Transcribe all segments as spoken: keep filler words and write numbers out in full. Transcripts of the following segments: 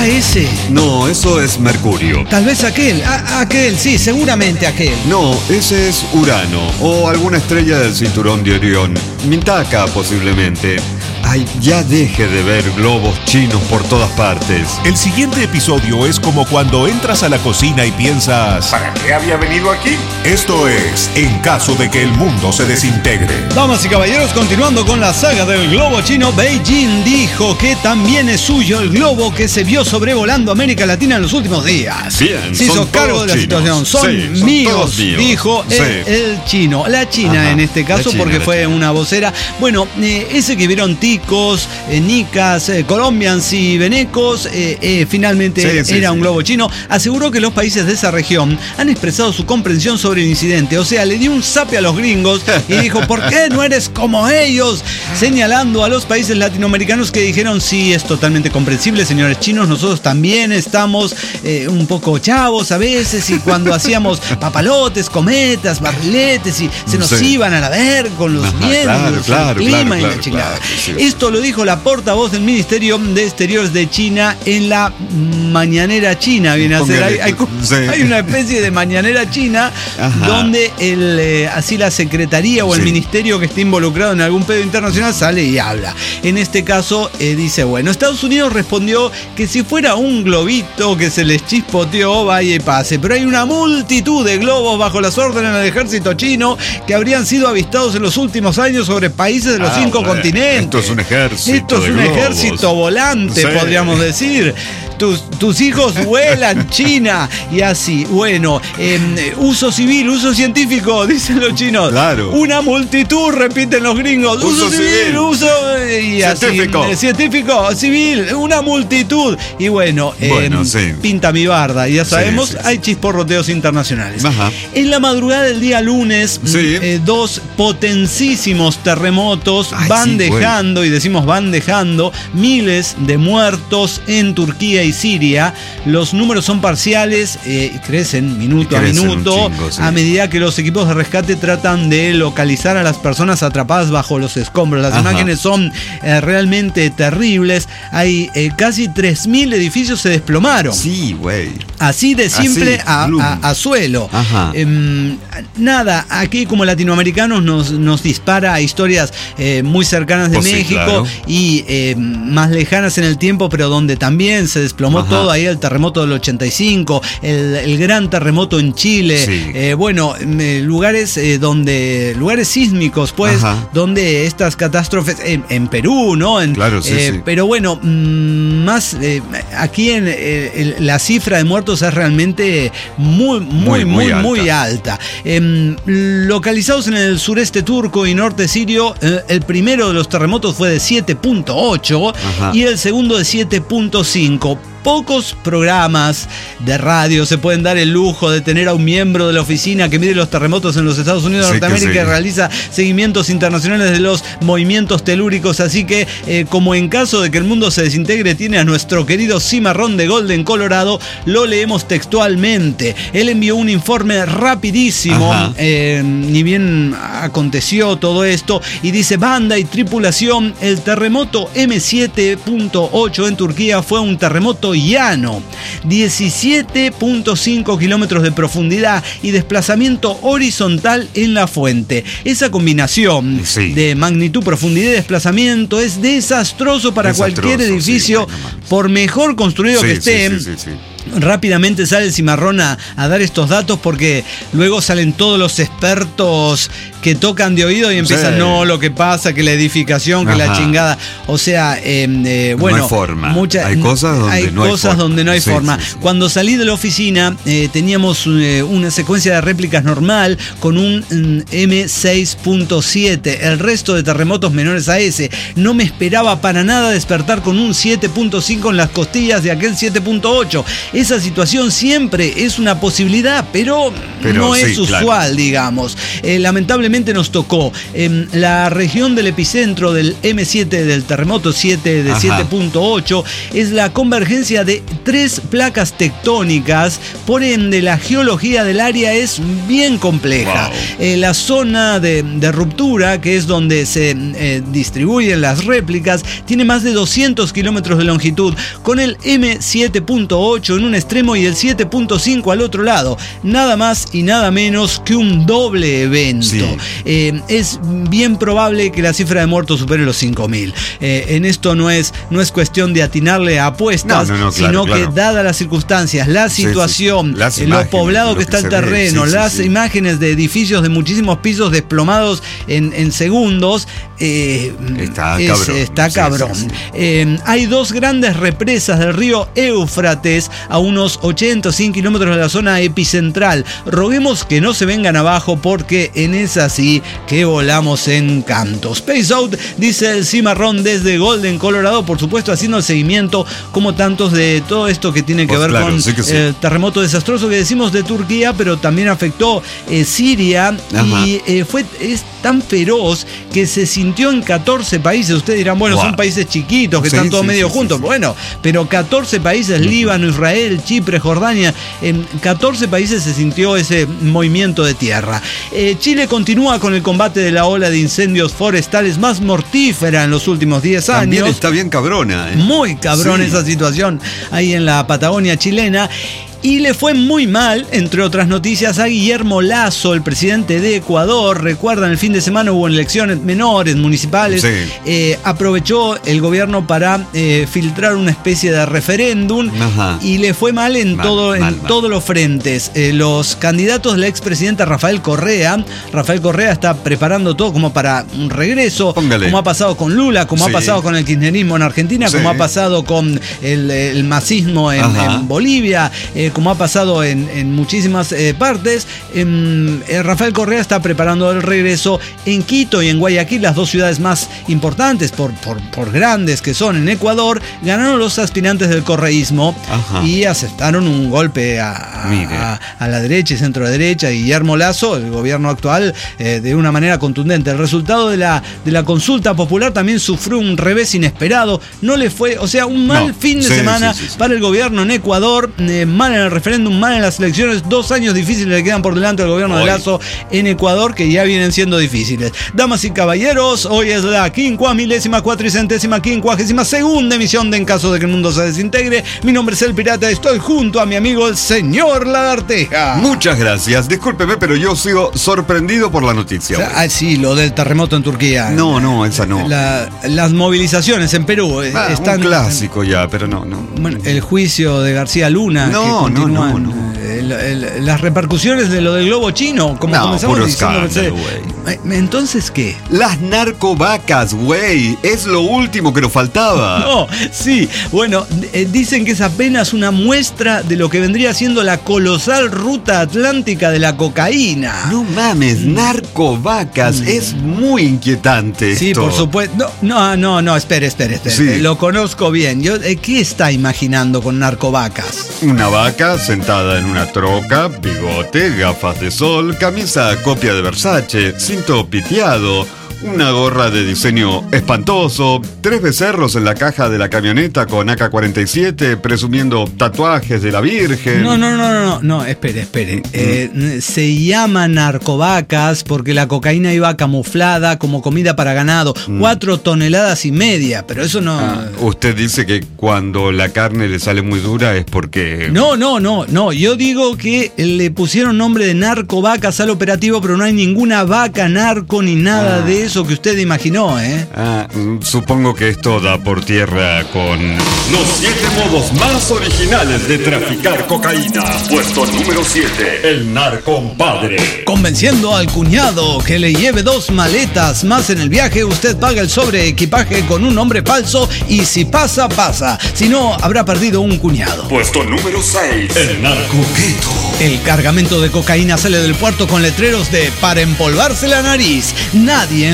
¿Será ese? No, eso es Mercurio. Tal vez aquel. A- aquel, sí, seguramente aquel. No, ese es Urano o alguna estrella del cinturón de Orión. Mintaka, posiblemente. Ay, ya deje de ver globos chinos por todas partes. El siguiente episodio es como cuando entras a la cocina y piensas: ¿para qué había venido aquí? Esto es en caso de que el mundo se desintegre. Damas y caballeros, continuando con la saga del globo chino, Beijing dijo que también es suyo el globo que se vio sobrevolando América Latina en los últimos días. Bien, se hizo son cargo todos de la chinos. situación. Son, Sí, son míos, todos míos. dijo Sí. el, el chino. La China Ajá, en este caso, la China, porque la fue China. una vocera. Bueno, eh, ese que vieron ticos, eh, nicas, eh, colombians y venecos, eh, eh, finalmente Sí, sí, era sí. un globo chino. Aseguró que los países de esa región han expresado su comprensión sobre el incidente. O sea, le dio un zape a los gringos y dijo: ¿por qué no eres como ellos? Señalando a los países latinoamericanos que dijeron: sí, es totalmente comprensible, señores chinos, nosotros también estamos eh, un poco chavos a veces, y cuando hacíamos papalotes, cometas, barriletes, y se nos Sí. iban a la ver con los Ajá, vientos, claro, el claro, clima claro, y la claro, chingada. claro, sí. Esto lo dijo la portavoz del Ministerio de Exteriores de China en la mañanera china, viene a ser. Hay, hay, Sí. hay una especie de mañanera china. Ajá. Donde el, eh, así la secretaría o el Sí. ministerio que esté involucrado en algún pedo internacional sale y habla. En este caso eh, dice: bueno, Estados Unidos respondió que si fuera un globito que se les chispoteó, vaya y pase, pero hay una multitud de globos bajo las órdenes del ejército chino que habrían sido avistados en los últimos años sobre países de los Ah, cinco bueno, continentes. esto es un ejército Esto es de un globos. ejército volante, Sí. podríamos decir. Tus, tus hijos vuelan, China, y así. Bueno, eh, uso civil, uso científico, dicen los chinos. Claro. Una multitud, repiten los gringos. Uso, Uso civil, civil. uso y Científico. así. eh, Científico, civil, una multitud. Y bueno, eh, Bueno, sí. pinta mi barda. Ya sabemos, Sí, sí, sí. hay chisporroteos internacionales. Ajá. En la madrugada del día lunes, Sí. eh, dos potentísimos terremotos Ay, van sí, güey. dejando, y decimos van dejando, miles de muertos en Turquía y Siria. Los números son parciales, eh, crecen minuto Crecen a un minuto chingo, sí. a medida que los equipos de rescate tratan de localizar a las personas atrapadas bajo los escombros. Las Ajá. imágenes son eh, realmente terribles. Hay eh, casi tres mil edificios se desplomaron. Sí, güey. Así de simple Así, a, bloom. a- a suelo. Ajá. Em, nada, aquí como latinoamericanos nos, nos dispara a historias eh, muy cercanas de Pues sí, México, claro. y eh, más lejanas en el tiempo, pero donde también se desplomó Ajá. todo. Ahí el terremoto del ochenta y cinco, el, el gran terremoto en Chile. Sí. Eh, bueno, eh, lugares eh, donde lugares sísmicos, pues, Ajá. donde estas catástrofes en, en Perú, ¿no? En, Claro, sí, eh, sí. Pero bueno, mm, más eh, aquí en eh, el- la cifra de muertos es realmente muy, muy, muy, Muy, muy muy alta. alta. Em, localizados en el sureste turco y norte sirio, eh, el primero de los terremotos fue de siete punto ocho Ajá. y el segundo de siete punto cinco. Pocos programas de radio se pueden dar el lujo de tener a un miembro de la oficina que mide los terremotos en los Estados Unidos de Sí, que Norteamérica y sí. realiza seguimientos internacionales de los movimientos telúricos. Así que, eh, como en caso de que el mundo se desintegre, tiene a nuestro querido cimarrón de Golden, Colorado. Lo leemos textualmente. Él envió un informe rapidísimo, Ajá. eh, ni bien aconteció todo esto, y dice: banda y tripulación, el terremoto eme siete punto ocho en Turquía fue un terremoto llano, diecisiete punto cinco kilómetros de profundidad y desplazamiento horizontal en la fuente. Esa combinación Sí. de magnitud, profundidad y desplazamiento es desastroso para Desastroso, cualquier sí, edificio, güey, no mames. por mejor construido Sí, que sí, esté. sí, sí, sí. Rápidamente sale el cimarrón a, a dar estos datos, porque luego salen todos los expertos que tocan de oído y empiezan: Sí. no, lo que pasa, que la edificación, que la Ajá. chingada. O sea, eh, eh, bueno, No hay forma. mucha- Hay cosas donde hay no hay cosas forma. donde no hay Sí, forma. sí, sí. Cuando salí de la oficina eh, teníamos eh, una secuencia de réplicas normal con un mm, eme seis punto siete. El resto de terremotos menores a ese. No me esperaba para nada despertar con un siete punto cinco en las costillas de aquel siete punto ocho. Esa situación siempre es una posibilidad, pero, pero no sí, es usual, claro. digamos. Eh, lamentablemente nos tocó en la región del epicentro del eme siete, del terremoto siete de siete punto ocho, es la convergencia de tres placas tectónicas, por ende la geología del área es bien compleja. Wow. Eh, la zona de, de ruptura, que es donde se eh, distribuyen las réplicas, tiene más de doscientos kilómetros de longitud, con el eme siete punto ocho en un extremo y el siete punto cinco al otro lado. Nada más y nada menos que un doble evento. Sí. Eh, es bien probable que la cifra de muertos supere los cinco mil. Eh, en esto no es, no es cuestión de atinarle a apuestas, No, no, no, claro, sino claro. que dadas las circunstancias, la Sí, sí, situación, sí. Las eh, lo imágenes, poblado lo que está que el se ve, terreno, sí, sí, las sí. imágenes de edificios de muchísimos pisos desplomados en, en segundos, eh, Está es- cabrón. está Sí, cabrón. sí, sí. Eh, hay dos grandes represas del río Éufrates a unos ochenta o cien kilómetros de la zona epicentral. Roguemos que no se vengan abajo, porque en esa sí que volamos en canto. Space Out, dice el cimarrón desde Golden, Colorado, por supuesto haciendo el seguimiento como tantos de todo esto que tiene que Pues ver claro, con sí que sí. el terremoto desastroso que decimos de Turquía, pero también afectó eh, Siria. Ajá. Y eh, fue es tan feroz que se sintió en catorce países. Ustedes dirán, bueno, Wow. son países chiquitos que Sí, están todos sí, medio sí, juntos. sí, sí. Bueno, pero catorce países, Líbano, Israel, Chipre, Jordania, en catorce países se sintió ese movimiento de tierra. Eh, Chile continúa con el combate de la ola de incendios forestales más mortífera en los últimos diez También años. está bien cabrona, ¿eh? Muy cabrón Sí. esa situación ahí en la Patagonia chilena. Y le fue muy mal, entre otras noticias, a Guillermo Lasso, el presidente de Ecuador. Recuerdan, el fin de semana hubo elecciones menores, municipales. Sí. Eh, aprovechó el gobierno para eh, filtrar una especie de referéndum. Ajá. Y le fue mal en, Mal, todo, en mal, mal. todos los frentes. Eh, los candidatos de la expresidenta Rafael Correa, Rafael Correa está preparando todo como para un regreso, Póngale. como ha pasado con Lula, como Sí. ha pasado con el kirchnerismo en Argentina, Sí. como ha pasado con el, el masismo en, Ajá. en Bolivia, eh, como ha pasado en, en muchísimas eh, partes. Em, eh, Rafael Correa está preparando el regreso en Quito y en Guayaquil, las dos ciudades más importantes por, por, por grandes que son en Ecuador. Ganaron los aspirantes del correísmo. Ajá. Y aceptaron un golpe a, a- Mire. a- a la derecha y centro derecha, y Guillermo Lasso, el gobierno actual, eh, de una manera contundente. El resultado de la, de la consulta popular también sufrió un revés inesperado. No le fue, o sea, un mal No. fin de Sí, semana sí, sí, sí. para el gobierno en Ecuador, eh, mal en el referéndum, mal en las elecciones. Dos años difíciles le quedan por delante al gobierno de Hoy. Lasso en Ecuador, que ya vienen siendo difíciles. Damas y caballeros, hoy es la quincuagésima milésima cuatricentésima quincuagésima segunda emisión de En Caso de que el Mundo se Desintegre. Mi nombre es El Pirata, estoy junto a mi amigo el señor Lagarteja. Muchas gracias. Discúlpeme, pero yo sigo sorprendido por la noticia. güey. Ah, sí, lo del terremoto en Turquía. No, no, esa no. La- las movilizaciones en Perú eh, Ah, están. un clásico ya, pero no, no. Bueno, el juicio de García Luna. No, que no, continúan, no, no. eh, el- el- las repercusiones de lo del globo chino, como No, comenzamos puro diciendo. escándalo, que se- Eh, Entonces, ¿qué? Las narcovacas, güey. Es lo último que nos faltaba. No, sí, bueno, eh, dicen que es apenas una muestra de lo que vendría siendo la colosal ruta atlántica de la cocaína. No mames, narcovacas. Es muy inquietante Sí, esto. por supuesto. No, no, no, no, espere, espere, espere. Sí. Lo conozco bien. Yo, eh, ¿qué está imaginando con narcovacas? Una vaca sentada en una troca, bigote, gafas de sol, camisa copia de Versace, cinto piteado, una gorra de diseño espantoso, tres becerros en la caja de la camioneta con A K cuarenta y siete presumiendo tatuajes de la Virgen. No, no, no, no, no, no, espere, espere. Eh, se llama narcovacas porque la cocaína iba camuflada como comida para ganado. Cuatro toneladas y media, pero eso no... Ah, usted dice que cuando la carne le sale muy dura es porque... No, no, no, no. Yo digo que le pusieron nombre de narcovacas al operativo, pero no hay ninguna vaca narco ni nada Ah. de eso que usted imaginó, ¿eh? Ah, mm, supongo que esto da por tierra con... Los siete modos más originales de traficar cocaína. Puesto número siete. El narcompadre. Convenciendo al cuñado que le lleve dos maletas más en el viaje, usted paga el sobre equipaje con un nombre falso y si pasa, pasa. Si no, habrá perdido un cuñado. Puesto número seis. El narcoqueto. El cargamento de cocaína sale del puerto con letreros de para empolvarse la nariz. Nadie en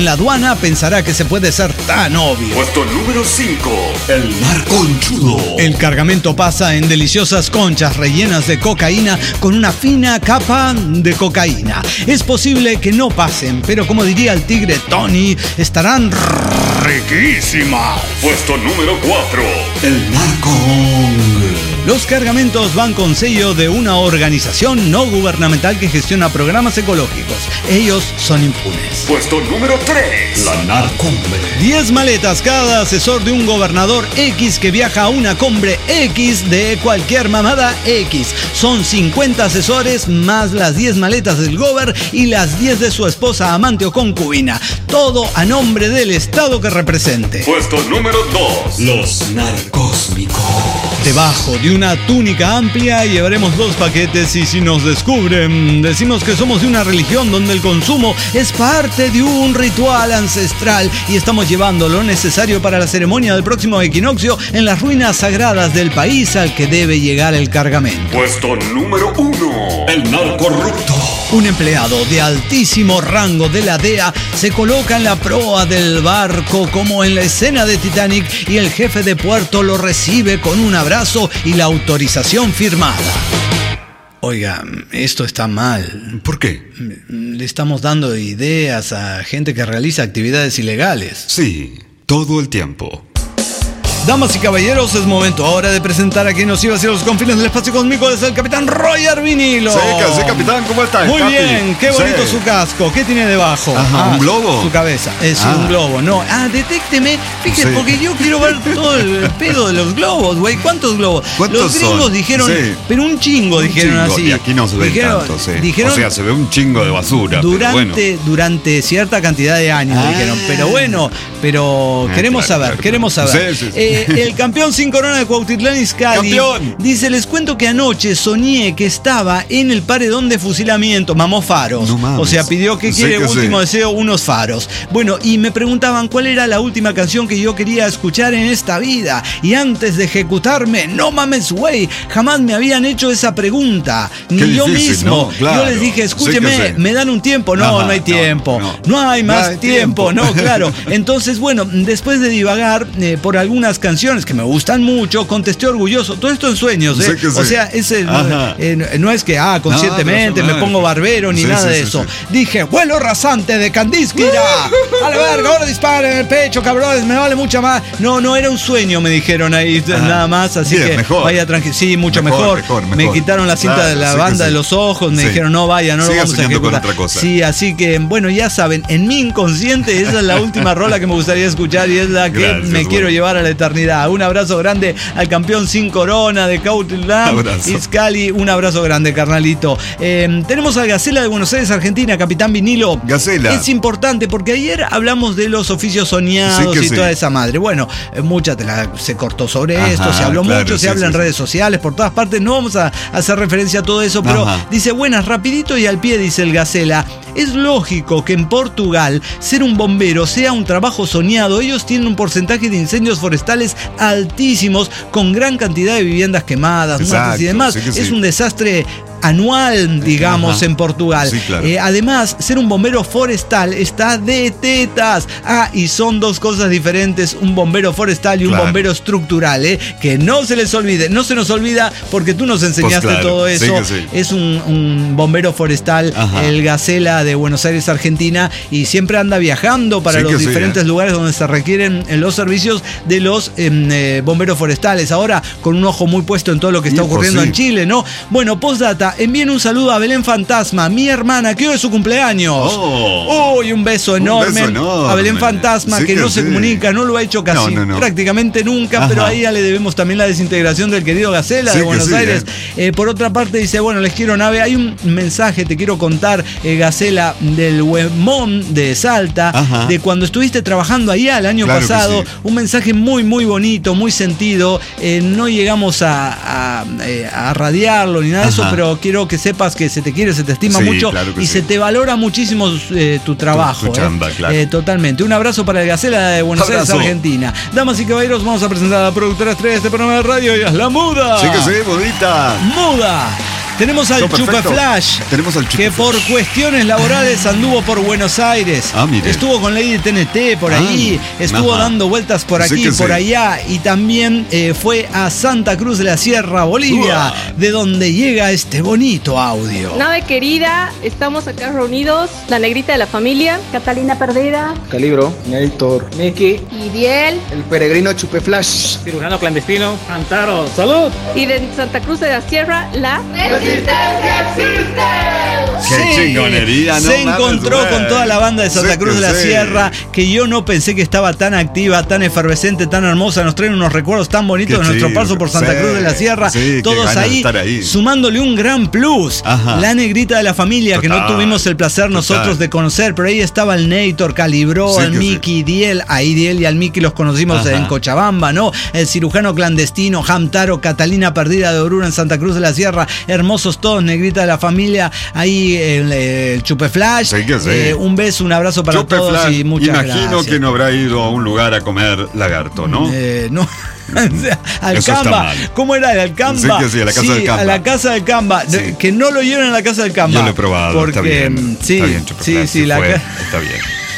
en la aduana pensará que se puede ser tan obvio. Puesto número cinco. El narconchudo. El cargamento pasa en deliciosas conchas rellenas de cocaína con una fina capa de cocaína. Es posible que no pasen, pero como diría el tigre Tony, estarán riquísimas. Puesto número cuatro. El narcong. Los cargamentos van con sello de una organización no gubernamental que gestiona programas ecológicos. Ellos son impunes. Puesto número tres. La narcumbre. diez maletas cada asesor de un gobernador X que viaja a una cumbre X de cualquier mamada X. Son cincuenta asesores más las diez maletas del gober y las diez de su esposa, amante o concubina. Todo a nombre del estado que represente. Puesto número dos. Los narcósmicos. Debajo de una túnica amplia llevaremos dos paquetes y si nos descubren, decimos que somos de una religión donde el consumo es parte de un ritual ancestral y estamos llevando lo necesario para la ceremonia del próximo equinoccio en las ruinas sagradas del país al que debe llegar el cargamento. Puesto número uno. El narcorrupto. Un empleado de altísimo rango de la D E A se coloca en la proa del barco como en la escena de Titanic y el jefe de puerto lo recibe con un abrazo y la autorización firmada. Oiga, esto está mal. ¿Por qué? Le estamos dando ideas a gente que realiza actividades ilegales. Sí, todo el tiempo. Damas y caballeros, es momento ahora de presentar a quien nos iba hacia los confines del espacio cósmico. Es el capitán Roger Vinilo. Sí, sí, capitán, ¿cómo estás? Muy Capi? bien, qué bonito Sí. su casco. ¿Qué tiene debajo? Ajá, ¿un globo? Su cabeza. Es Ah. un globo, no. Ah, detécteme. Fíjese, Sí. porque yo quiero ver todo el pedo de los globos, güey. ¿Cuántos globos? ¿Cuántos los gringos son? dijeron, Sí. pero un chingo, Un dijeron chingo, así. Y aquí no se ve dijeron, tanto, sí. Dijeron, o sea, se ve un chingo de basura. durante, pero bueno. durante cierta cantidad de años, Ah. dijeron. Pero bueno, pero Ah, queremos claro, saber, claro, queremos claro. saber. Sí, sí, sí. Eh, el campeón sin corona de Cuautitlán Izcalli ¡Campeón! dice, les cuento que anoche soñé que estaba en el paredón de fusilamiento, mamó faros. No mames. O sea, pidió que Sí quiere, que último sí. deseo, unos faros. Bueno, y me preguntaban cuál era la última canción que yo quería escuchar en esta vida. Y antes de ejecutarme, no mames, güey, jamás me habían hecho esa pregunta. Ni Qué yo difícil, mismo. ¿no? Claro. Yo les dije, escúcheme, Sí que sí. me dan un tiempo. No, Ajá, no hay no, tiempo. No, no. hay más No hay tiempo. tiempo. No, claro. Entonces, bueno, después de divagar eh, por algunas canciones que me gustan mucho, contesté orgulloso. Todo esto en sueños, ¿eh? Sí que sí. O sea, ese, Ajá. eh, no es que, ah, conscientemente No, me no, pongo barbero ni sí, nada sí, de sí, eso. sí. Dije, vuelo rasante de Candísquira. A la verga, ahora disparen en el pecho, cabrones, me vale mucha más. No, no era un sueño, me dijeron ahí, Ajá. nada más. Así Bien, que mejor. vaya tranquilo. Sí, mucho Mejor, mejor. mejor, Me mejor. quitaron la cinta Claro, de la sí que banda sí. de los ojos, me Sí. dijeron, no vaya, no Siga lo vamos a soñando con ejecutar. otra cosa. Sí, así que, bueno, ya saben, en mi inconsciente esa es la última rola que me gustaría escuchar y es la que Gracias, me bueno. quiero llevar a la eternidad. Un abrazo grande al campeón sin corona de Cuautitlán Abrazo. Izcalli. Un abrazo grande, carnalito. Eh, tenemos al Gacela de Buenos Aires, Argentina, capitán Vinilo. Gacela. Es importante porque ayer hablamos de los oficios soñados Sí que y sí. toda esa madre. Bueno, eh, mucha tela se cortó sobre Ajá, esto, se habló claro, mucho, se sí, habla sí, en sí. redes sociales, por todas partes. No vamos a hacer referencia a todo eso, pero Ajá. dice, buenas, rapidito y al pie, dice el Gacela. Es lógico que en Portugal ser un bombero sea un trabajo soñado. Ellos tienen un porcentaje de incendios forestales altísimos, con gran cantidad de viviendas quemadas, muertes y Exacto, demás. sí que Es sí. un desastre anual, digamos, Ajá. en Portugal. Sí, claro. Eh, además, ser un bombero forestal está de tetas. Ah, y son dos cosas diferentes, un bombero forestal y un Claro. bombero estructural, ¿eh? Que no se les olvide, no se nos olvida porque tú nos enseñaste Pues claro, todo sí eso. que sí. Es un, un bombero forestal, Ajá. el Gacela de Buenos Aires, Argentina, y siempre anda viajando para Sí los que sí, diferentes ¿eh? lugares donde se requieren eh, los servicios de los em, eh, bomberos forestales. Ahora, con un ojo muy puesto en todo lo que está Hijo, ocurriendo sí. en Chile, ¿no? Bueno, postdata, envíen un saludo a Belén Fantasma, mi hermana, que hoy es su cumpleaños. Oh. Uy, un beso enorme, beso enorme. a Belén Fantasma, Sí que que no se sí. comunica, no lo ha hecho casi No, no, no. prácticamente nunca, Ajá. pero a ella le debemos también la desintegración del querido Gacela Sí de que Buenos sí, Aires. Eh, por otra parte dice, bueno, les quiero nave, hay un mensaje, te quiero contar, eh, Gacela, del Huemón de Salta, Ajá. de cuando estuviste trabajando allá el año Claro que pasado, sí. un mensaje muy, muy bonito, muy sentido. Eh, no llegamos a, a, eh, a radiarlo ni nada de eso, Ajá. pero quiero que sepas que se te quiere, se te estima Sí, mucho claro que y sí. se te valora muchísimo eh, tu trabajo. Tu- tu eh. chamba, claro. Eh, totalmente. Un abrazo para el Gacela de Buenos Abrazo. Aires, Argentina. Damas y caballeros, vamos a presentar a la productora estrella de este programa de radio, ella es La Muda. Sí que sí, bonita. Muda. Tenemos al No, perfecto. Chupe Flash, Tenemos al Chupe que por Flash. cuestiones laborales anduvo por Buenos Aires. Ah, mire. Estuvo con Lady T N T por Ah, ahí, estuvo ajá. dando vueltas por Sí aquí, que por sí. allá, y también eh, fue a Santa Cruz de la Sierra, Bolivia, Uah. de donde llega este bonito audio. Nave querida, estamos acá reunidos, la negrita de la familia, Catalina Perdida, Calibro, Néctor, Miki, Idiel, el peregrino Chupe Flash. Cirujano clandestino, Antaro, salud. y de Santa Cruz de la Sierra, la Qué chingonería, no Se mames, encontró güey. con toda la banda de Santa Sí Cruz que de la sí. Sierra, que yo no pensé que estaba tan activa, tan efervescente, tan hermosa. Nos traen unos recuerdos tan bonitos Qué de nuestro chido, paso por Santa sí, Cruz de la Sierra. sí, qué Todos ganas de ahí, estar ahí. sumándole un gran plus. Ajá. La negrita de la familia, que no Total, tuvimos el placer nosotros total. de conocer, pero ahí estaba el Néctor, Calibró, Sí el que Miki, Idiel. A Idiel y al Miki los conocimos Ajá. en Cochabamba, ¿no? El cirujano clandestino, Hamtaro, Catalina Perdida de Oruro en Santa Cruz de la Sierra. Hermosos todos, negrita de la familia. Ahí el, el Chupe Flash. Sí que sí. Eh, un beso, un abrazo para Chupe todos Flash, y muchas imagino gracias. que no habrá ido a un lugar a comer lagarto, ¿no? Eh, no. O sea, Eso está Alcamba, mal. ¿cómo era? Alcamba. Sí que sí, a la casa Sí, del Camba. a la casa del Camba. Sí. Que no lo lleven a la casa del Camba. Yo lo he probado, porque, está bien. Sí, está bien, Chupe sí, Flash, sí, se la fue, ca- está bien.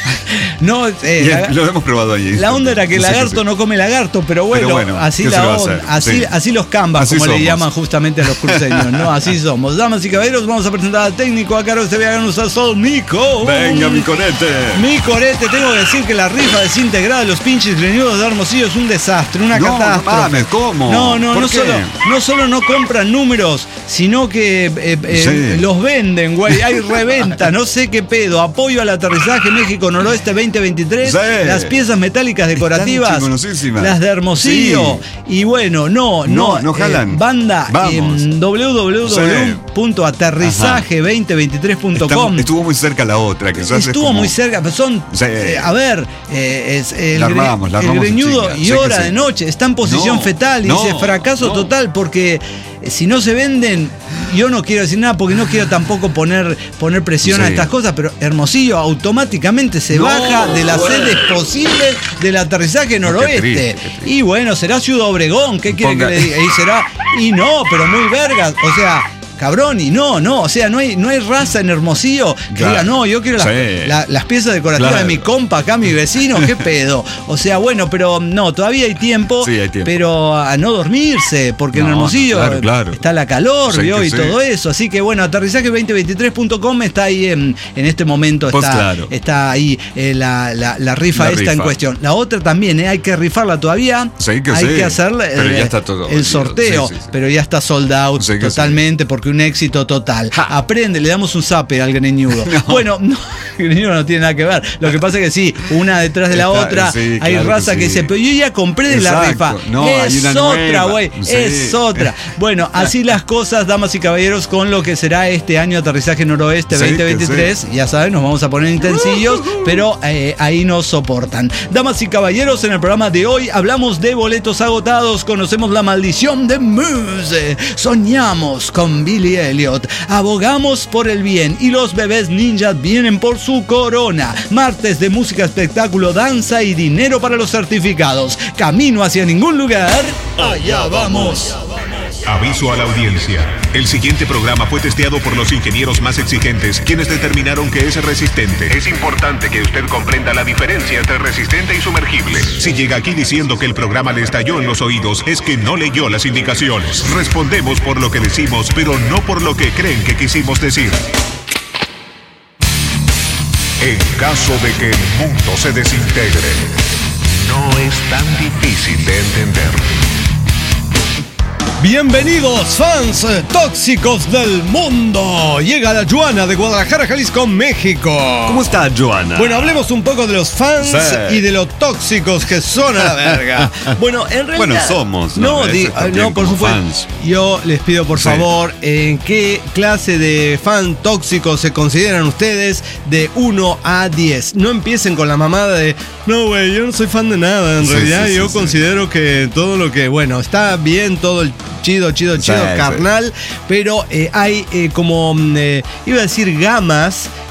No, eh, Y la, lo hemos probado allí. la onda era que el Sí que lagarto sí. no come lagarto, pero bueno, Pero bueno, así ¿qué se la le va a onda, hacer? así, Sí. así los Cambas, Así como le somos. llaman justamente a los cruceños, ¿no? Así somos. Damas y caballeros, vamos a presentar al técnico a cargo de este viaje a Sol, Mico. Venga, mi conete. Mi corete, tengo que decir que la rifa desintegrada de los pinches greñudos de Hermosillo es un desastre, una No, no catástrofe. mames, ¿cómo? No, no, ¿Por no qué? solo, no solo no compran números, sino que eh, eh, Sí. los venden, güey. Hay reventa, no sé qué pedo. Apoyo al aterrizaje México Noroeste veinte veintitrés. Sí. Las piezas metálicas decorativas, Están chingonosísimas. las de Hermosillo. Y bueno, no, no. No, no jalan. eh, banda Vamos. en w w w punto aterrizaje veinte veintitrés punto com. Está- Estuvo muy cerca la otra, que se hace Estuvo como- muy cerca, pero son. Sí. eh, a ver, eh, es el, La gre- armamos, la el armamos en greñudo chinga. y Sí que hora sí. de noche está en posición No, fetal y no, dice fracaso no. total porque eh, si no se venden, yo no quiero decir nada porque no quiero tampoco poner, poner presión a Sí. estas cosas, pero Hermosillo automáticamente se No, baja de las bueno. sedes posibles del aterrizaje noroeste. triste, qué triste. Y bueno, será Ciudad Obregón, ¿qué quiere Ponga- que le diga? Y será. Y no, pero muy vergas, o sea. Cabrón, y no, no, o sea, no hay, no hay raza en Hermosillo que Claro. diga, no, yo quiero las, Sí. la- las piezas decorativas Claro. de mi compa, acá mi vecino, qué pedo. O sea, bueno, pero no, todavía hay tiempo, Sí, hay tiempo. pero a no dormirse, porque en No, Hermosillo claro, claro. está la calor, Sí, ¿vio? que Y sí. todo eso. Así que bueno, aterrizaje veinte veintitrés punto com está ahí en, en este momento, Pues está, claro. está ahí eh, la, la- la rifa La esta en rifa. cuestión. La otra también, eh, hay que rifarla todavía. Sí, que hay sí. que hacerle Pero ya eh, está todo el vendido. sorteo, Sí, sí, sí. pero ya está sold out Sí, que sí. totalmente porque un éxito total. Aprende, le damos un zape al greñudo. No. Bueno, no, el greñudo no tiene nada que ver. Lo que pasa es que sí, una detrás de la Está- otra, sí, hay claro raza que que sí. dice, pero yo ya compré de la rifa. Exacto. No, es hay una otra, nueva. güey, Sí. es otra. Bueno, así las cosas, damas y caballeros, con lo que será este año Aterrizaje Noroeste Sí, veinte que veintitrés. sí. Ya saben, nos vamos a poner intensillos, pero eh, ahí nos soportan. Damas y caballeros, en el programa de hoy hablamos de boletos agotados, conocemos la maldición de Moose, soñamos con Billy Elliot, abogamos por el bien y los bebés ninjas vienen por su corona. Martes de música, espectáculo, danza y dinero para los certificados. Camino hacia ningún lugar. Allá vamos. Aviso a la audiencia. El siguiente programa fue testeado por los ingenieros más exigentes, quienes determinaron que es resistente. Es importante que usted comprenda la diferencia entre resistente y sumergible. Si llega aquí diciendo que el programa le estalló en los oídos, es que no leyó las indicaciones. Respondemos por lo que decimos, pero no por lo que creen que quisimos decir. En caso de que el mundo se desintegre, no es tan difícil de entender. Bienvenidos, fans eh, tóxicos del mundo. Llega la Joana de Guadalajara, Jalisco, México. ¿Cómo está, Joana? Bueno, hablemos un poco de los fans Sí. y de lo tóxicos que son a la verga. Bueno, en realidad. Bueno, somos, ¿no? No, Eso di- está ah, bien no por como supuesto. fans. Yo les pido por Sí. favor, ¿en qué clase de fan tóxico se consideran ustedes de uno a diez? No empiecen con la mamada de, no, güey, yo no soy fan de nada. En Sí, realidad, sí, sí, yo sí. considero que todo lo que, bueno, está bien, todo el chido, chido, chido, Sí, sí. carnal, pero eh, hay eh, como, mm, eh, iba a decir gamas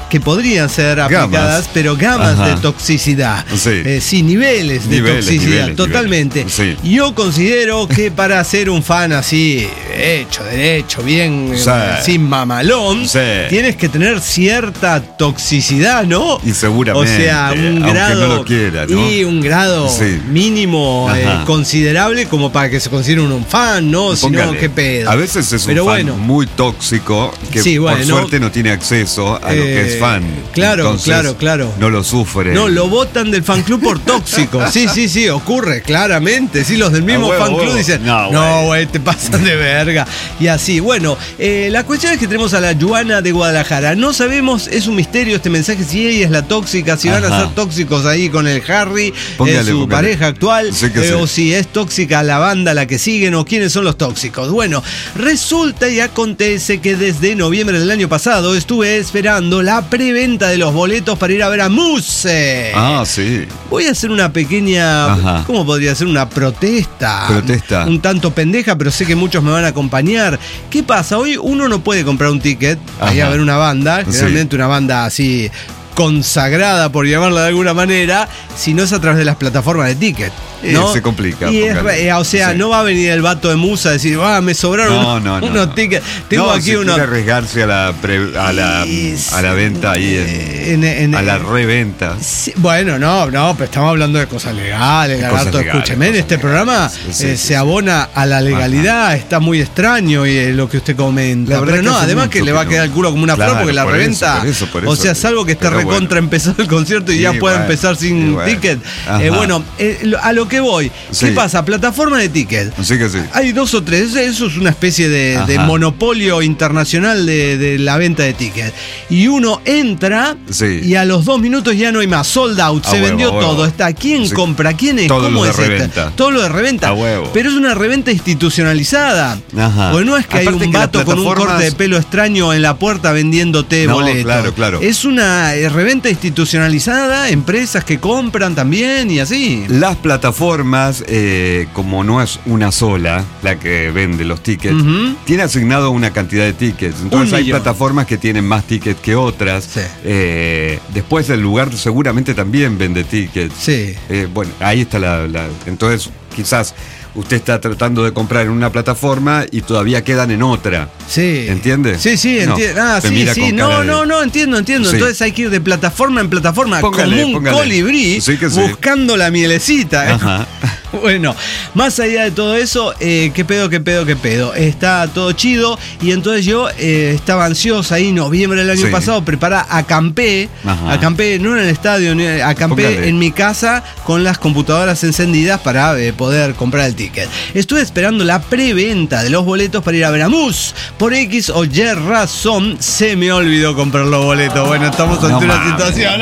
que podrían ser aplicadas, Gamas. pero gamas Ajá. de toxicidad. Sí. Eh, sí, niveles de Niveles, toxicidad, niveles, totalmente. niveles. Sí. Yo considero que para ser un fan así, hecho, derecho, bien, Sí. eh, sin mamalón, Sí. tienes que tener cierta toxicidad, ¿no? Y seguramente, O sea, un aunque grado. no lo quiera, ¿no? Y un grado Sí. mínimo eh, Ajá. considerable como para que se considere un fan, ¿no? Si no, Póngale, qué pedo. A veces es un Pero fan bueno. muy tóxico que Sí, bueno, por suerte no tiene acceso a lo que Eh, es fan. claro, Entonces, claro, claro. No lo sufre. No, lo votan del fan club por tóxico. Sí, sí, sí, ocurre, claramente. Sí, los del mismo A huevo, fan club huevo. dicen, No, no, güey. güey, te pasan de verga. Y así, bueno, eh, la cuestión es que tenemos a la Joana de Guadalajara. No sabemos, es un misterio este mensaje, si ella es la tóxica, si van a Ajá. ser tóxicos ahí con el Harry, Póngale, eh, su póngale. pareja actual, Sí que eh, sí. o si es tóxica la banda a la que siguen, o quiénes son los tóxicos. Bueno, resulta y acontece que desde noviembre del año pasado estuve esperando la preventa de los boletos para ir a ver a Muse. Ah, sí. Voy a hacer una pequeña, Ajá. ¿cómo podría ser? Una protesta. Protesta. Un tanto pendeja, pero sé que muchos me van a acompañar. ¿Qué pasa? Hoy uno no puede comprar un ticket para ir a Ajá. ver una banda, Sí. generalmente una banda así consagrada, por llamarla de alguna manera, si no es a través de las plataformas de ticket. ¿no? Eh, se complica, Y es, póngale. re- o sea, Sí. no va a venir el vato de Musa a decir, ah, me sobraron No, unos, no, no, unos no. tickets. Tengo No, aquí si unos. quiere arriesgarse a la, pre- a la, Es- a la venta ahí en, en- en- a la reventa. Sí, bueno, no, no, pero estamos hablando de cosas legales, Cosas Lagarto. legales, Escúcheme, en cosas este legales. programa Sí, eh, sí, se sí. abona a la legalidad, está muy extraño y, eh, lo que usted comenta. La verdad Pero que no, hace además mucho que le que va a no. quedar el culo como una flor Claro, porque la por eso, reventa. por eso, por O eso. sea, salvo que esté Pero recontra bueno. empezado el concierto y Sí, ya pueda bueno, empezar sin sí, bueno. ticket. Ajá. Eh, bueno, eh, lo- a lo que voy. Sí. ¿Qué pasa? Plataforma de ticket. Así que sí. Hay dos o tres, eso es una especie de, de Ajá. monopolio internacional de, de la venta de tickets. Y uno entra Sí. y a los dos minutos ya no hay más, sold out, A se huevo, vendió a huevo. todo. Está, ¿quién Sí. compra? ¿Quién es? Todo ¿Cómo lo de es esta? reventa. Todo lo de reventa. A huevo. Pero es una reventa institucionalizada. Ajá. Porque no es que hay Aparte un que las vato con un plataformas- corte de pelo extraño en la puerta vendiéndote No, boletos. claro, claro. Es una eh, reventa institucionalizada, empresas que compran también y así. Las plataformas, eh, como no es una sola la que vende los tickets, Ujú. tiene asignado una cantidad de tickets. Entonces Un hay millón. plataformas que tienen más tickets que otras. Sí. Eh, después el lugar seguramente también vende tickets. Sí. Eh, bueno, ahí está la, la- Entonces, quizás usted está tratando de comprar en una plataforma y todavía quedan en otra. Sí. ¿Entiende? Sí, sí, No, entiendo. Ah, te sí, mira sí. con No, cara de- no, no, entiendo, entiendo. Sí. Entonces hay que ir de plataforma en plataforma Póngale, como un póngale. colibrí Sí que sí. buscando la mielecita. ¿eh? Ajá. Bueno, más allá de todo eso, eh, qué pedo, qué pedo, qué pedo. Está todo chido y entonces yo eh, estaba ansiosa ahí, noviembre del año Sí. pasado, prepara, acampé, Ajá. acampé, no en el estadio, ni- acampé Póngale. en mi casa con las computadoras encendidas para eh, poder comprar el ticket. Estuve esperando la preventa de los boletos para ir a ver a Muse. Por X o Y razón, se me olvidó comprar los boletos. Bueno, estamos No ante una mames. situación.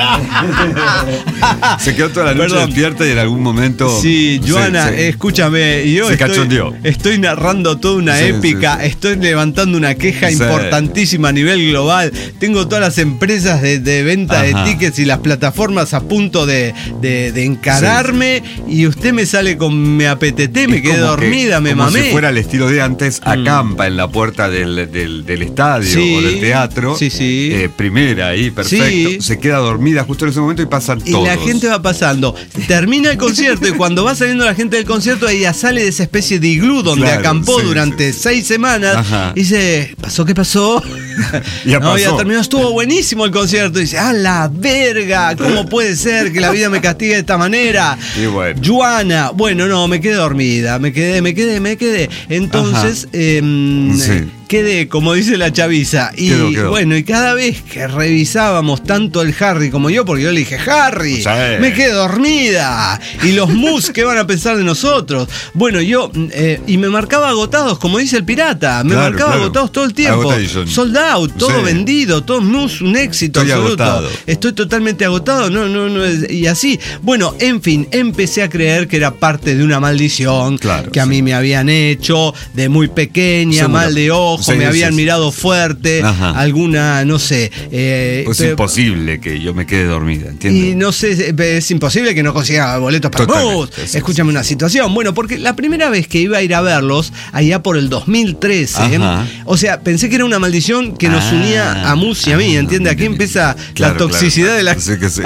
¡ah! Se quedó toda la noche Perdón. despierta y en algún momento. Sí, Joana, Sí, sí. escúchame, yo Se estoy, cachondeó. estoy narrando toda una Sí, épica, sí, sí. estoy levantando una queja Sí. importantísima a nivel global. Tengo todas las empresas de, de venta Ajá. de tickets y las plataformas a punto de, de- de encararme y usted me sale con me apeteté, me Es quedé como que- dormida, me como mamé. Mm. si fuera el estilo de antes, acampa en la puerta del, del- del estadio Sí, o del teatro. sí, sí. Eh, primera ahí, perfecto. Sí. Se queda dormida justo en ese momento y pasan Y todos. la gente va pasando. Termina el concierto y cuando va saliendo la gente del concierto, ella sale de esa especie de iglú donde Claro, acampó sí, durante sí, sí. seis semanas. Ajá. Y dice, ¿pasó qué pasó? Ya no, ya pasó. terminó, estuvo buenísimo el concierto. Y dice, ¡ah, la verga! ¿Cómo puede ser que la vida me castigue de esta manera? Y bueno. Joana, bueno, no, me quedé dormida, me quedé, me quedé, me quedé. Entonces, em, Sí. eh, quedé, como dice la chaviza. Y Quedó, quedó. bueno, y cada vez que revisábamos tanto el Harry como yo, porque yo le dije, Harry, Sí. me quedé dormida. Y los mus, ¿qué van a pensar de nosotros? Bueno, yo, eh, y me marcaba agotados, como dice el pirata, me Claro, marcaba claro. agotados todo el tiempo. Agotation. Sold out, todo Sí. vendido, todo mus, un éxito Estoy absoluto. agotado. Estoy totalmente agotado, no, no, no, es- y así. Bueno, en fin, empecé a creer que era parte de una maldición Claro, que a sí. mí me habían hecho de muy pequeña, Seguro. mal de ojo, Sí, me sí, habían sí. mirado fuerte, Ajá. alguna, no sé. eh, Pues pe- es imposible que yo me quede dormida, ¿entiendes? y no sé, es imposible que no consiga boletos para Totalmente, Muse. sí, Escúchame sí, una sí. situación. Bueno, porque la primera vez que iba a ir a verlos, allá por el dos mil trece, Ajá. o sea, pensé que era una maldición que nos Ah, unía a Mus y a mí, ¿entiendes? Aquí empieza Claro, la toxicidad claro, de la... Sí que sí.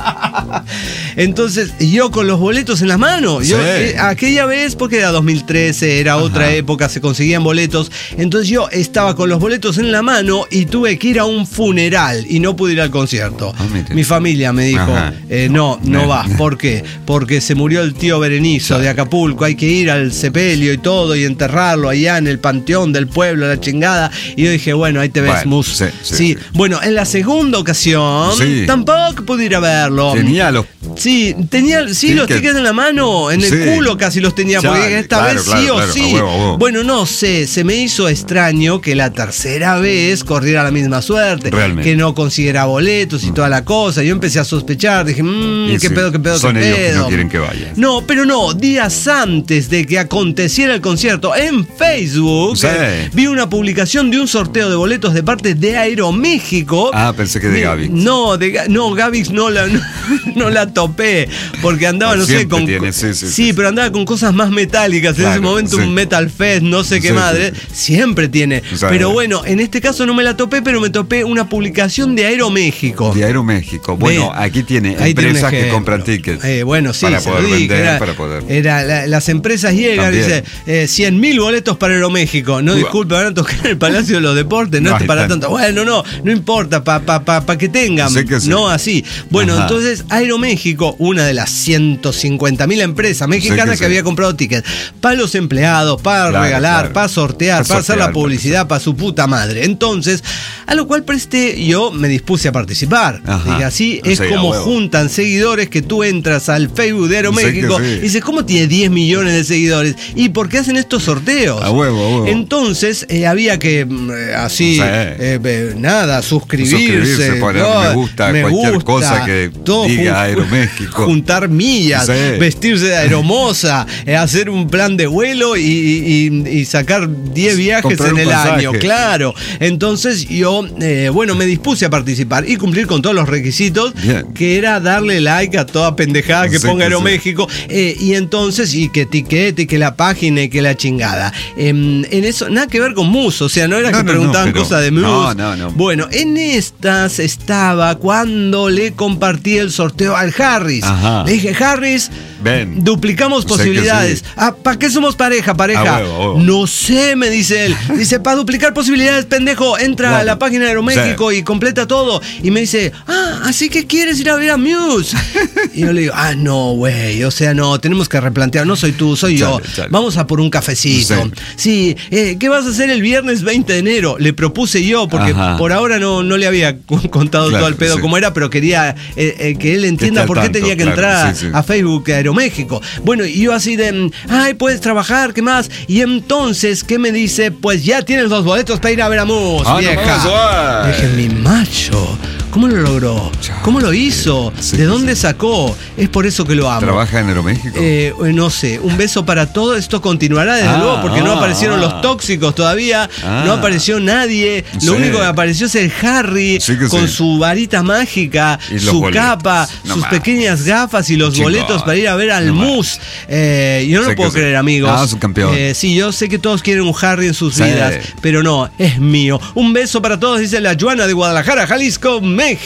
Entonces, yo con los boletos en las manos, yo, Sí. eh, aquella vez, porque era dos mil trece, era Ajá. otra época, se conseguían boletos, entonces yo estaba con los boletos en la mano y tuve que ir a un funeral y no pude ir al concierto. Ah, mire. Mi familia me dijo, Ajá. eh, no, no Bien. vas. ¿Por qué? Porque se murió el tío Berenizo de Acapulco, hay que ir al sepelio y todo y enterrarlo allá en el panteón del pueblo, la chingada. Y yo dije, bueno, ahí te ves, Bueno, Mus. sí, sí, Sí. sí. Bueno, en la segunda ocasión Sí. tampoco pude ir a verlo. Tenía los... Sí, tenía sí, Sí, los que- tickets en la mano, en el Sí. culo casi los tenía, Ya, porque esta claro, vez claro, sí o claro, sí. a huevo, a huevo. Bueno, no sé, se me hizo extraño que la tercera vez corriera la misma suerte, Realmente. que no consiguiera boletos y toda la cosa. Yo empecé a sospechar, dije, mmm, Y qué sí, pedo, qué pedo, son qué ellos que pedo. no quieren que vayas. No, pero no, días antes de que aconteciera el concierto, en Facebook, Sí. eh, vi una publicación de un sorteo de boletos de parte de Aeroméxico. Ah, pensé que de Gavix. No, de, Ga- no, Gavix no la, no, no la topé, porque andaba, no sé, Siempre con... tiene, sí, sí, sí, sí, pero andaba con cosas más metálicas. En Claro, ese momento sí. un Metal Fest, no sé qué Sí, madre, sí. siempre tiene. O sea, Pero bueno, en este caso no me la topé, pero me topé una publicación de Aeroméxico. De Aeroméxico. Bueno, Ve, aquí tiene ahí tiene un empresas que ejemplo. compran tickets. Eh, bueno, sí, para se lo poder dije, vender, era- para poder. era la- las empresas llegan y También. dicen cien mil boletos para Aeroméxico. No, Uah. disculpe, van a tocar en el Palacio de los Deportes, no, No, es ahí para está. tanto. Bueno, no, no importa, para pa, pa, pa que tengan. Sé que sí. No así. Bueno, Ajá. entonces Aeroméxico, una de las ciento cincuenta mil empresas mexicanas Sé que, que sí. había comprado tickets para los empleados, para Claro, regalar, claro. para sortear, Pa' para hacer sortear, la publicidad, para su puta madre. Entonces, a lo cual presté, yo me dispuse a participar. Ajá. Dije, así es Sí, a como huevo. juntan seguidores que tú entras al Facebook de Aeroméxico Sé que sí. y dices, ¿cómo tiene diez millones de seguidores? ¿Y por qué hacen estos sorteos? A huevo, a huevo. Entonces, eh, había que, mm, eh, así, Sí. eh, eh, nada, suscribirse. Suscribirse, poner no, me gusta, cualquier cosa que diga Aeroméxico. Juntar millas, Sí. vestirse de aeromoza, eh, hacer un plan de vuelo y, y- y sacar diez viajes Comprar en un el pasaje. año, claro. Entonces yo, eh, bueno, me dispuse a participar y cumplir con todos los requisitos, Bien. que era darle like a toda pendejada que Sí, ponga que sí. Aeroméxico, eh, y entonces, y que etiquete, y que la página, y que la chingada. Em, en eso, nada que ver con Mus, o sea, no era No, que no, no, preguntaban pero- cosas de Mus. no, no, no. Bueno, en estas estaba cuando le compartí el sorteo al Harris. Ajá. Le dije, Harris, Ven. duplicamos Sé que posibilidades. sí. Ah, ¿para qué somos pareja, pareja? A huevo, a huevo. No sé, me dice él. Dice, para duplicar posibilidades, pendejo, entra Claro. a la página de Aeroméxico Sí. y completa todo. Y me dice, ah, así que quieres ir a ver a Muse. Y yo le digo, ah, no, güey, o sea, no, tenemos que replantear, no soy tú, soy yo. Chale, chale. Vamos a por un cafecito. Sí, eh, ¿qué vas a hacer el viernes veinte de enero? Le propuse yo, porque Ajá. por ahora no, no le había cu- contado Claro, todo el pedo sí. como era, pero quería eh, eh, que él entienda esté al por qué tanto, tenía que claro, entrar sí, sí. a Facebook Aeroméxico. Bueno, y yo así de, mm, ay, puedes trabajar, ¿qué más? Y entonces, ¿qué me dice? Pues ya tienes los boletos para ir a ver a Mus, Ah, no vieja. más, guay. Dije, mi macho, ¿cómo lo logró? ¿Cómo lo hizo? Sí, ¿De sí, dónde sí. sacó? Es por eso que lo amo. ¿Trabaja en Aeroméxico? Eh, no sé, un beso para todo. Esto continuará desde Ah, luego porque no ah, aparecieron ah. los tóxicos todavía. Ah. No apareció nadie. Sí. Lo único que apareció es el Harry Sí que con sí. su varita mágica, Y los su boletos. capa, No sus más. pequeñas gafas y los Chingón. boletos para ir a ver al No más. Mus. Eh, yo no Sé lo puedo que sí. creer, amigos. Ah, es un campeón. Eh, sí, yo sé que todos quieren un Harry en sus Sí. vidas, pero no, es mío. Un beso para todos, dice la Joana de Guadalajara, Jalisco,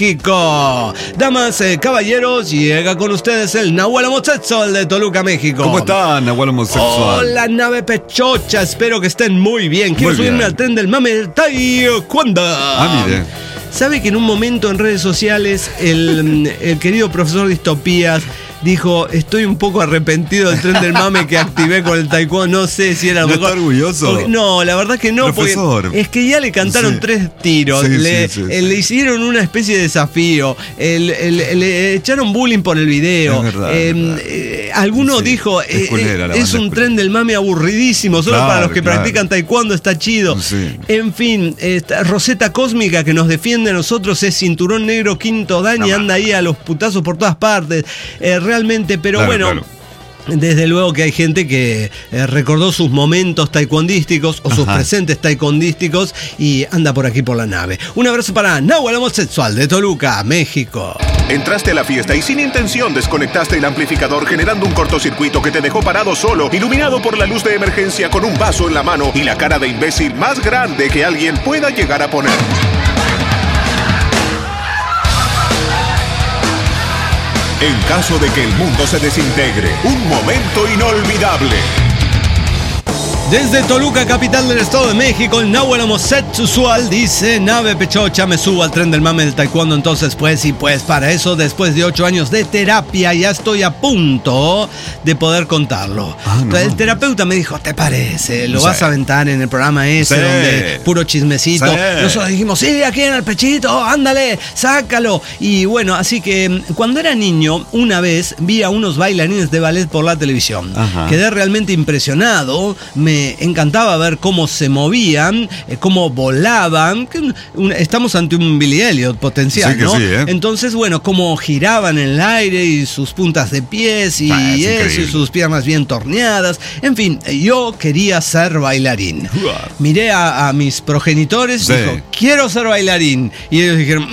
México. Damas, eh, caballeros, llega con ustedes el Nahuel Homosexual de Toluca, México. ¿Cómo están, Nahuel Homosexual? Hola, nave pechocha, espero que estén muy bien. Quiero Muy subirme bien. al tren del mame del taekwondo. Ah, mire. ¿Sabe que en un momento en redes sociales el, el querido profesor Distopías dijo, estoy un poco arrepentido del tren del mame que activé con el taekwondo? No sé si era lo ¿No mejor. está orgulloso? Porque- no, la verdad que no, Profesor. porque es que ya le cantaron Sí. tres tiros, Sí, le, sí, sí, eh, sí. le hicieron una especie de desafío, el- el- le echaron bullying por el video. Es verdad, Eh, es verdad. eh, alguno Sí, dijo, es eh, culera eh, la es banda, un es tren del mame aburridísimo, solo Claro, para los que claro. practican taekwondo está chido. Sí. En fin, esta Rosetta Cósmica que nos defiende a nosotros es cinturón negro quinto dan y No anda ahí a los putazos por todas partes. Eh, realmente, pero Claro, bueno. claro. Desde luego que hay gente que eh, recordó sus momentos taekwondísticos o sus Ajá. presentes taekwondísticos y anda por aquí por la nave. Un abrazo para Nahuel Homosexual de Toluca, México. Entraste a la fiesta y sin intención desconectaste el amplificador, generando un cortocircuito que te dejó parado solo, iluminado por la luz de emergencia con un vaso en la mano y la cara de imbécil más grande que alguien pueda llegar a poner. En caso de que el mundo se desintegre, un momento inolvidable. Desde Toluca, capital del Estado de México, el Nahuel homosexual dice: nave pechocha, me subo al tren del mame del taekwondo. Entonces pues, y pues para eso, después de ocho años de terapia, ya estoy a punto de poder contarlo. Ah, no. El terapeuta me dijo: ¿te parece? Lo sí. vas a aventar en el programa ese, sí. donde puro chismecito. Sí. Nosotros dijimos: sí, aquí en el pechito, ándale, sácalo. Y bueno, así que cuando era niño, una vez vi a unos bailarines de ballet por la televisión. Ajá. Quedé realmente impresionado. Me encantaba ver cómo se movían, eh, cómo volaban. Un, estamos ante un Billy Elliot potencial, sí, ¿no? Sí, ¿eh? Entonces, bueno, cómo giraban en el aire y sus puntas de pies y ah, eso, y sus piernas bien torneadas. En fin, yo quería ser bailarín. Uh. Miré a, a mis progenitores sí. y dijo: quiero ser bailarín. Y ellos dijeron: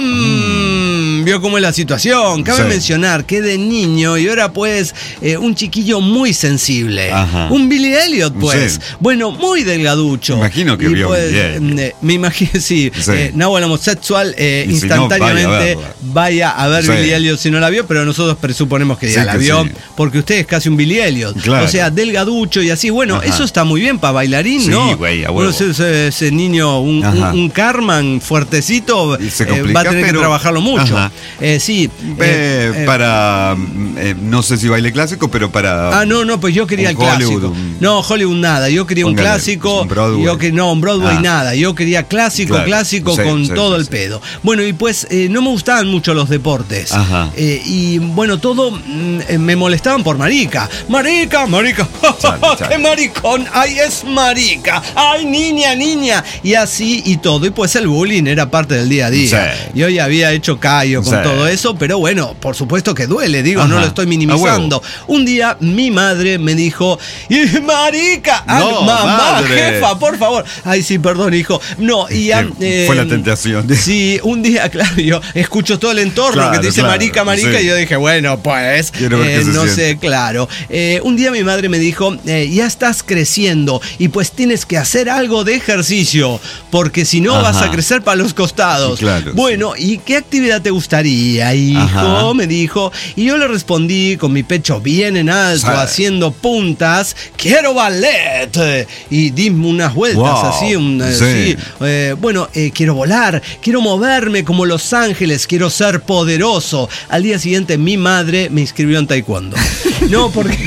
mmm, mm. vio cómo es la situación. Cabe sí. mencionar que de niño yo era pues eh, un chiquillo muy sensible. Ajá. Un Billy Elliot, pues. Sí. Bueno, muy delgaducho. Me imagino que y vio pues, bien. Eh, me imagino, sí. sí. Eh, Nahuel homosexual eh, si instantáneamente no, vaya a, vaya a ver sí. Billy Elliot si no la vio, pero nosotros presuponemos que ya sí, la que vio, sí. porque usted es casi un Billy Elliot. Claro. O sea, delgaducho y así. Bueno, ajá. eso está muy bien para bailarín, sí, ¿no? Güey, a huevo. Bueno, ese, ese niño, un, un, un Carman fuertecito, eh, va a tener pero... que trabajarlo mucho. Eh, sí. Eh, eh, para, eh, no sé si baile clásico, pero para... Ah, no, no, pues yo quería el clásico. Hollywood, un... No, Hollywood nada. Yo quería Póngale, un clásico. Un Broadway. Yo que, no, un Broadway ah. nada. Yo quería clásico, claro. clásico sí, con sí, todo sí, el sí. pedo. Bueno, y pues eh, no me gustaban mucho los deportes. Ajá. Eh, y bueno, todo mm, me molestaban por marica. Marica, marica. Chale, chale. ¡Qué maricón! ¡Ay, es marica! ¡Ay, niña, niña! Y así y todo. Y pues el bullying era parte del día a día. Sí. Yo ya había hecho callo con sí. todo eso, pero bueno, por supuesto que duele. Digo, ajá. no lo estoy minimizando. Un día mi madre me dijo: ¡y marica! Ah, no, mamá, madre. Jefa, por favor. Ay, sí, perdón, hijo. No, y ya, eh, fue la tentación. Sí, un día, claro, yo escucho todo el entorno claro, que te dice claro, marica, marica, sí. y yo dije, bueno, pues, eh, no siente. sé, claro. Eh, un día mi madre me dijo: eh, ya estás creciendo y pues tienes que hacer algo de ejercicio, porque si no Ajá. vas a crecer para los costados. Sí, claro, bueno, sí. ¿y qué actividad te gustaría, hijo? Ajá. Me dijo. Y yo le respondí con mi pecho bien en alto, sí. haciendo puntas: quiero ballet. Y dime unas vueltas wow. así, un, sí. así. Eh, bueno, eh, quiero volar, quiero moverme como Los Ángeles, quiero ser poderoso. Al día siguiente mi madre me inscribió en taekwondo. No, porque...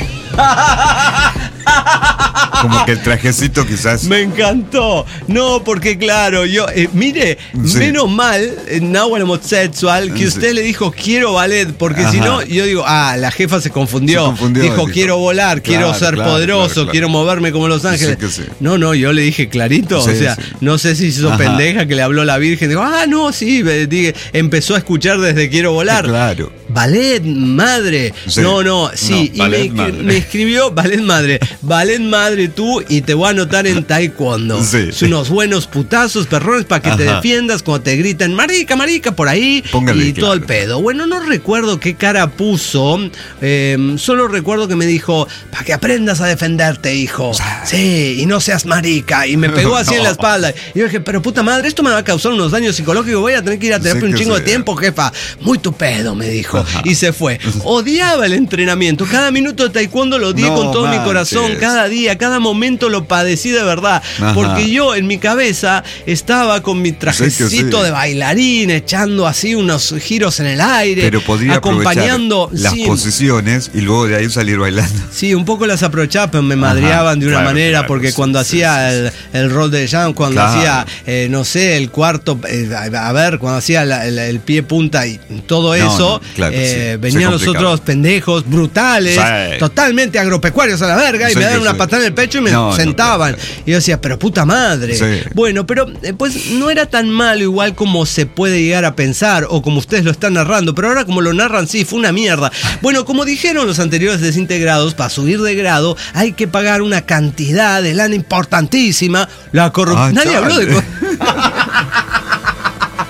Como que el trajecito quizás. Me encantó. No, porque claro, yo, eh, mire, sí. menos mal, Nahuel homosexual, que usted sí. le dijo quiero ballet, porque Ajá. si no, yo digo, ah, la jefa se confundió. Se confundió dijo, dijo, quiero volar, claro, quiero ser claro, poderoso, claro, claro. quiero moverme como Los Ángeles. Sí, sí. No, no, yo le dije clarito, sí, o sea, sí. no sé si hizo Ajá. pendeja que le habló la Virgen. Digo, ah, no, sí, dije, empezó a escuchar desde quiero volar. Claro. Ballet, madre. Sí. No, no, sí. No, y me, me escribió ballet madre. Ballet madre tú y te voy a anotar en taekwondo. Sí. Unos buenos putazos, perrones, para que Ajá. te defiendas cuando te gritan marica, marica, por ahí. Póngale, y claro. todo el pedo. Bueno, no recuerdo qué cara puso. Eh, solo recuerdo que me dijo: para que aprendas a defenderte, hijo. Sí, y no seas marica. Y me pegó así no. en la espalda. Y yo dije, pero puta madre, esto me va a causar unos daños psicológicos. Voy a tener que ir a terapia sí, un chingo sí. de tiempo, jefa. Muy tu pedo, me dijo. Ajá. Y se fue. Odiaba el entrenamiento. Cada minuto de taekwondo lo odié no, con todo manches. mi corazón. Cada día, cada momento lo padecí de verdad. Ajá. Porque yo en mi cabeza estaba con mi trajecito sí, sí. de bailarín, echando así unos giros en el aire. Pero podría acompañando las sí, posiciones y luego de ahí salir bailando. Sí, un poco las aprovechaba, pero me madreaban Ajá, de una claro, manera. Claro, porque sí, cuando sí, hacía sí, el, el rol de jam, cuando claro. hacía, eh, no sé, el cuarto, eh, a ver, cuando hacía la, el, el pie punta y todo no, eso, no, claro, eh, sí, venían los otros pendejos brutales, sí. totalmente agropecuarios a la verga, y sí, me daban una sí. patada en el pecho y me no, sentaban. No, claro, claro. Y yo decía, pero puta madre. Sí. Bueno, pero eh, pues no era tan malo igual como se puede llegar a pensar, o como ustedes lo están narrando, pero ahora como lo narran, sí, fue una mierda. Bueno, como dijeron los anteriores desintegrados, para subir de grado hay que pagar una cantidad de lana importantísima. La corrupción. Ah, Nadie chale. habló de corrupción.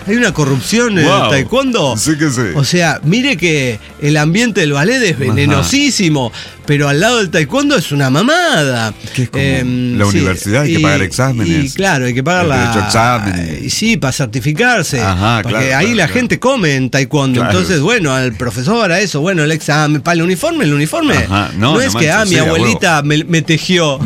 Hay una corrupción en Wow. el taekwondo. Sí que sí. O sea, mire que el ambiente del ballet es venenosísimo, pero al lado del taekwondo es una mamada. Que es como Em, la sí, universidad, hay que y- pagar exámenes. Y claro, hay que pagar El la. derecho a exámenes. Y sí, para certificarse. Ajá, porque claro, ahí claro, la claro. gente come en taekwondo. Claro. Entonces, bueno, al profesor, a eso, bueno, el examen, para el uniforme, el uniforme. Ajá, no, no es que, manches, ah, mi sí, a abuelita me, me tejió.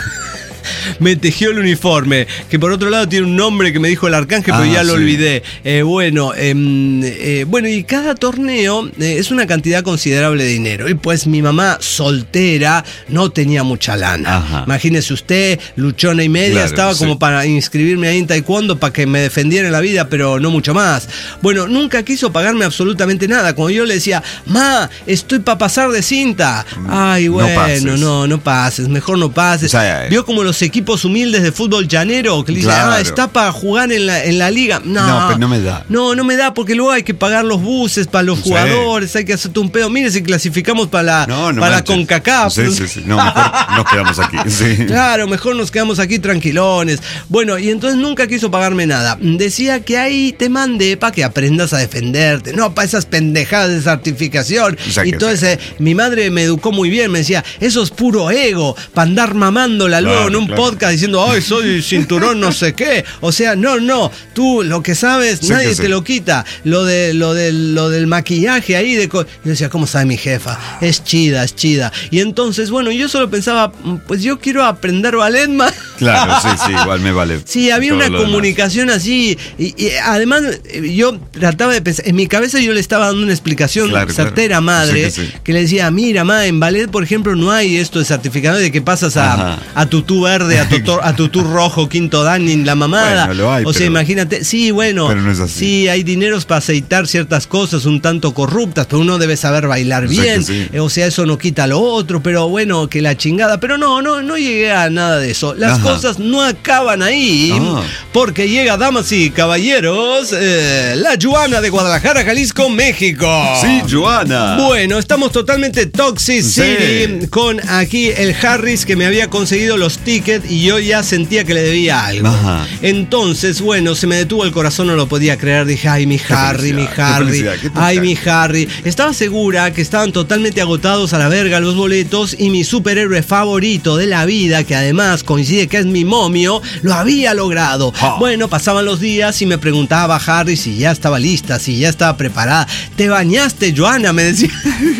Me tejió el uniforme, que por otro lado tiene un nombre que me dijo el arcángel, pero Ah, ya lo sí. olvidé. Eh, bueno, em, eh, bueno, y cada torneo eh, es una cantidad considerable de dinero. Y pues mi mamá soltera no tenía mucha lana. Ajá. Imagínese usted, luchona y media, Claro, estaba sí. como para inscribirme ahí en taekwondo para que me defendiera en la vida, pero no mucho más. Bueno, nunca quiso pagarme absolutamente nada. Cuando yo le decía, ma, estoy para pasar de cinta. Ay, No bueno, pases. no, no pases, mejor no pases. O sea, eh. Vio como los equipos humildes de fútbol llanero que le dicen, Claro. ah, está para jugar en la, en la liga. No, No, pero no me da. No, no me da porque luego hay que pagar los buses para los Sí. jugadores, hay que hacerte un pedo. Mire si clasificamos para la, No, no para la manches. CONCACAF. Sí, sí, sí. No, mejor nos quedamos aquí. Sí. Claro, mejor nos quedamos aquí tranquilones. Bueno, y entonces nunca quiso pagarme nada. Decía que ahí te mandé para que aprendas a defenderte, no para esas pendejadas de certificación. O sea y que entonces eh, mi madre me educó muy bien, me decía, eso es puro ego, para andar mamándola luego Claro, en un claro. podcast diciendo, ay, soy cinturón no sé qué. O sea, no, no, tú lo que sabes, Sí nadie que te sí. lo quita. Lo de lo del lo del maquillaje ahí de co- yo decía, ¿cómo sabe mi jefa? Es chida, es chida. Y entonces, bueno, yo solo pensaba, pues yo quiero aprender ballet más. Claro, sí, sí, igual me vale. Sí, había todo una lo demás. comunicación así. Y, y además, eh, yo trataba de pensar. En mi cabeza, yo le estaba dando una explicación Claro, certera a claro. madre. Sí que sí. Que le decía, mira, ma, en ballet, por ejemplo, no hay esto de certificado de que pasas a, Ajá. a tutú verde, a tutú, a tutú rojo, quinto dan, en la mamada. Bueno, lo hay, o sea, pero- imagínate. Sí, bueno. pero no es así. Sí, hay dineros para aceitar ciertas cosas un tanto corruptas, pero uno debe saber bailar O sea bien. que sí. Eh, O sea, eso no quita lo otro, pero bueno, que la chingada. Pero no, no, no llegué a nada de eso. Las Ajá. cosas no acaban ahí, Ah. porque llega, damas y caballeros, eh, la Joana de Guadalajara, Jalisco, México. Sí, Joana. Bueno, estamos totalmente Toxic Sí. City con aquí el Harris que me había conseguido los tickets y yo ya sentía que le debía algo. Ajá. Entonces, bueno, se me detuvo el corazón, no lo podía creer. Dije, ay, mi Harry, mi felicidad, qué Harry. felicidad, qué Ay, total. mi Harry. Estaba segura que estaban totalmente agotados a la verga los boletos y mi superhéroe favorito de la vida, que además coincide que es mi momio, lo había logrado. Ah. Bueno, pasaban los días y me preguntaba Harry si ya estaba lista, si ya estaba preparada. ¿Te bañaste, Joana? Me decía.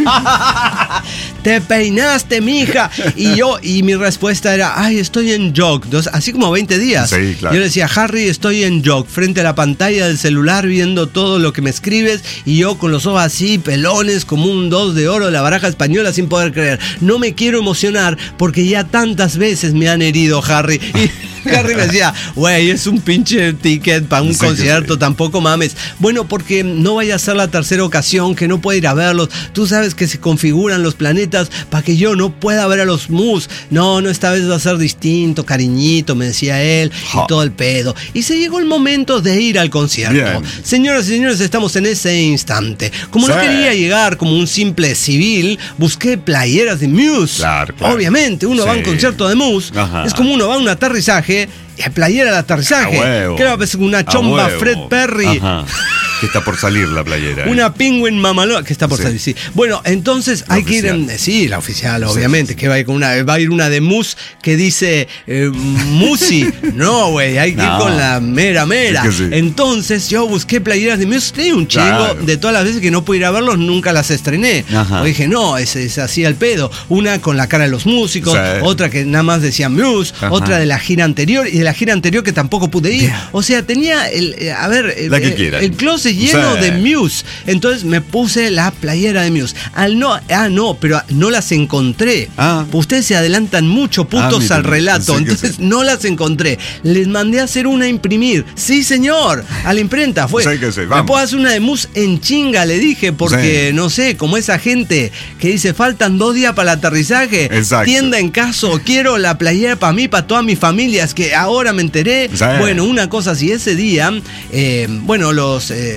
¿Te peinaste, mija? Y yo, y mi respuesta era, ay, estoy en jog. Entonces, así como veinte días. Sí, claro. Yo le decía, Harry, estoy en jog, frente a la pantalla del celular viendo todo lo que me escribes y yo con los ojos así, pelones, como un dos de oro de la baraja española sin poder creer. No me quiero emocionar porque ya tantas veces me han herido, Harry. Y Harry me decía, güey, es un pinche ticket para un Sí que concierto, sí. tampoco mames. Bueno, porque no vaya a ser la tercera ocasión que no pueda ir a verlos. Tú sabes que se configuran los planetas para que yo no pueda ver a los Mus. No, no, esta vez va a ser distinto, cariñito, me decía él, Ja. y todo el pedo. Y se llegó el momento de ir al concierto. Bien. Señoras y señores, estamos en ese instante. Como no Sí. quería llegar como un simple civil, busqué playeras de Muse. Claro, claro. Obviamente, uno va a un Sí. concierto de Muse. Ajá. Es como uno va a un aterrizaje. Y playera de aterrizaje. A huevo. ¿Qué va a ser? Una A chomba huevo. Fred Perry. Ajá. Que está por salir la playera. ¿eh? Una Penguin Mamalona, que está por Sí. salir, sí. Bueno, entonces La hay que ir en. Sí, la oficial, obviamente. Que va a ir con una. Va a ir una de Mus que dice eh, Musi. No, güey, hay que ir No. con la mera mera. Sí que sí. Entonces yo busqué playeras de Mus. Tenía un chingo Claro. de todas las veces que no pude ir a verlos, nunca las estrené. Ajá. O dije, no, es, es así el pedo. Una con la cara de los músicos, Sí. otra que nada más decía Muse, Ajá. otra de la gira anterior y de la gira anterior que tampoco pude ir. Bien. O sea, tenía el. eh, A ver, eh, La que eh, quieran. el closet lleno Sí. de Muse. Entonces me puse la playera de Muse. Al no, ah, no, pero no las encontré. Ah. Ustedes se adelantan mucho, putos, Ah, mira, al relato. sí que Entonces sí. no las encontré. Les mandé a hacer una a imprimir. Sí, señor. A la imprenta fue. Sí que sí, Me vamos. puedo hacer una de Muse en chinga, le dije, porque Sí. no sé, como esa gente que dice faltan dos días para el aterrizaje. Exacto. Tienda en caso, quiero la playera para mí, para toda mi familia. Es que ahora me enteré. Sí. Bueno, una cosa así, ese día, eh, bueno, los, eh,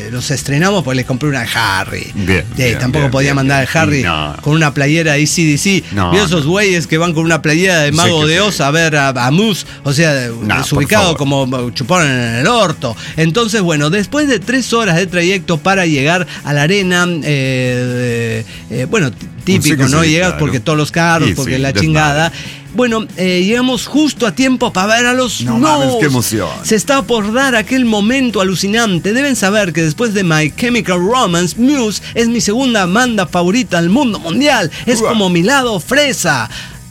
eh, los estrenamos porque les compré una Harry. Bien, Eh, bien, tampoco bien, podía bien, mandar bien. al Harry No. con una playera de A C D C. No, Vio esos no. güeyes que van con una playera de Mago Sí que de sí. Oz a ver a, a Moose, o sea, No, desubicado por favor. como chupón en el orto. Entonces, bueno, después de tres horas de trayecto para llegar a la arena, eh, eh, bueno, típico, Sí que ¿no? sí, Llegas claro. porque todos los carros, Sí, porque sí, la desmadre. chingada. Bueno, eh, llegamos justo a tiempo para ver a los No Nose. mames, qué emoción. Se está por dar aquel momento alucinante. Deben saber que después de My Chemical Romance, Muse es mi segunda banda favorita del mundo mundial. Es Uah. como mi lado fresa.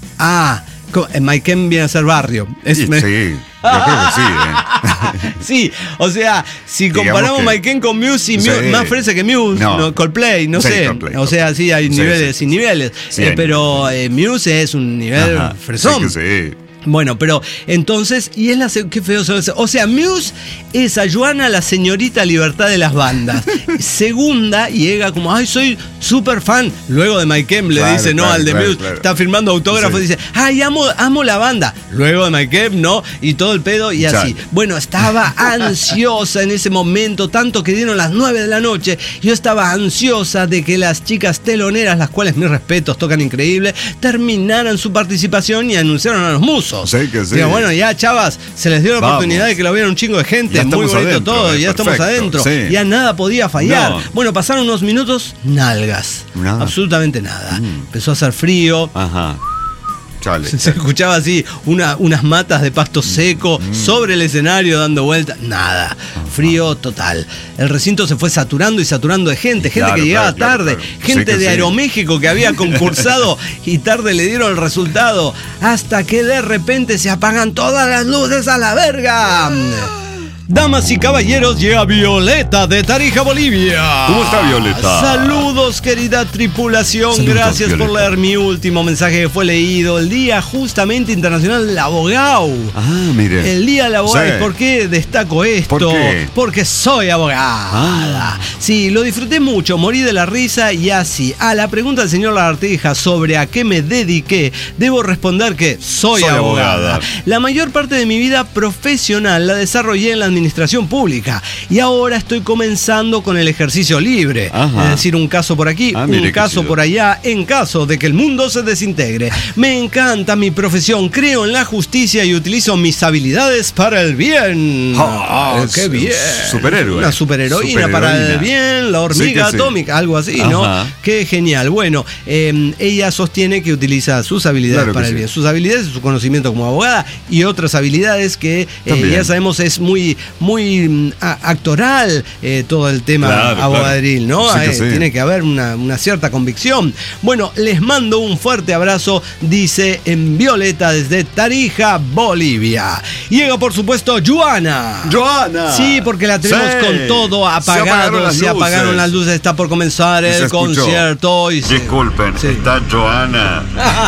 Ah, co- eh, My Chem viene a ser barrio. Es Sí, me- sí, yo creo que sí, ¿eh? Sí, o sea, si Digamos comparamos que- My Chem con Muse y Muse, Sí. más fresa que Muse, No. no, Coldplay, no Sí, sé. Coldplay, o sea, sí hay Sí, niveles sí. y niveles. Sí, Eh, hay pero eh, Muse es un nivel Ajá, fresón. sí que sí. Bueno, pero entonces, y es la se- qué feo se ve. O sea, Muse es a Joana la señorita libertad de las bandas. Segunda, y llega como, ay, soy súper fan. Luego de My Chem le Claro, dice no claro, al de claro, Muse, claro. está firmando autógrafos, Sí. dice, ay, amo, amo la banda. Luego de My Chem, no, y todo el pedo y así. Chale. Bueno, estaba ansiosa en ese momento, tanto que dieron las nueve de la noche. Yo estaba ansiosa de que las chicas teloneras, las cuales mis respetos tocan increíble, terminaran su participación y anunciaron a los musos. Sí que sí. Digo, bueno, ya chavas, se les dio la Vamos. oportunidad de que lo vieran un chingo de gente, Ya muy estamos bonito adentro, todo, eh, ya estamos perfecto, adentro, sí. ya nada podía fallar. No. Bueno, pasaron unos minutos, nalgas, Nada. absolutamente nada. Mm. Empezó a hacer frío. Ajá. Chale. Se escuchaba así una, unas matas de pasto seco Mm. sobre el escenario dando vueltas. Nada. Frío total. El recinto se fue saturando y saturando de gente. Gente Claro, que llegaba claro, claro, tarde. claro. Gente Sí que de sí. Aeroméxico que había concursado y tarde le dieron el resultado. Hasta que de repente se apagan todas las luces a la verga. Damas y caballeros, llega Violeta de Tarija, Bolivia. ¿Cómo está, Violeta? Saludos, querida tripulación. Saludos, Gracias por Violeta. leer mi último mensaje que fue leído el día justamente internacional del abogado. Ah, mire. El día del abogado. Sí. ¿Y por qué destaco esto? ¿Por qué? Porque soy abogada. Ah. Sí, lo disfruté mucho, morí de la risa y así. A la pregunta del señor Lagartija sobre a qué me dediqué, debo responder que soy, Soy abogada. abogada. La mayor parte de mi vida profesional la desarrollé en la administración pública y ahora estoy comenzando con el ejercicio libre. Ajá. Es decir, un caso por aquí, Ah, mire un qué caso chido. por allá, en caso de que el mundo se desintegre. Me encanta mi profesión, creo en la justicia y utilizo mis habilidades para el bien. Ah, qué es un bien. superhéroe. Una superheroína para el Superheroína. bien, la hormiga Sí que sí. atómica, algo así, ¿no? Ajá. Qué genial. Bueno, eh, ella sostiene que utiliza sus habilidades Claro que para el sí. bien. Sus habilidades, su conocimiento como abogada y otras habilidades que eh, También. ya sabemos es muy, muy mm, a- actoral eh, todo el tema Claro, abogaderil, claro. ¿no? Sí que Eh, sí. Tiene que haber una, una cierta convicción. Bueno, les mando un fuerte abrazo, dice en Violeta desde Tarija, Bolivia. Llega, por supuesto, Joana. Joana. Sí, porque la tenemos Sí. con todo Se apagado, apagaron las se apagaron luces. las luces, está por comenzar Y se el escuchó. concierto. Y se- Disculpen, Sí. está Joana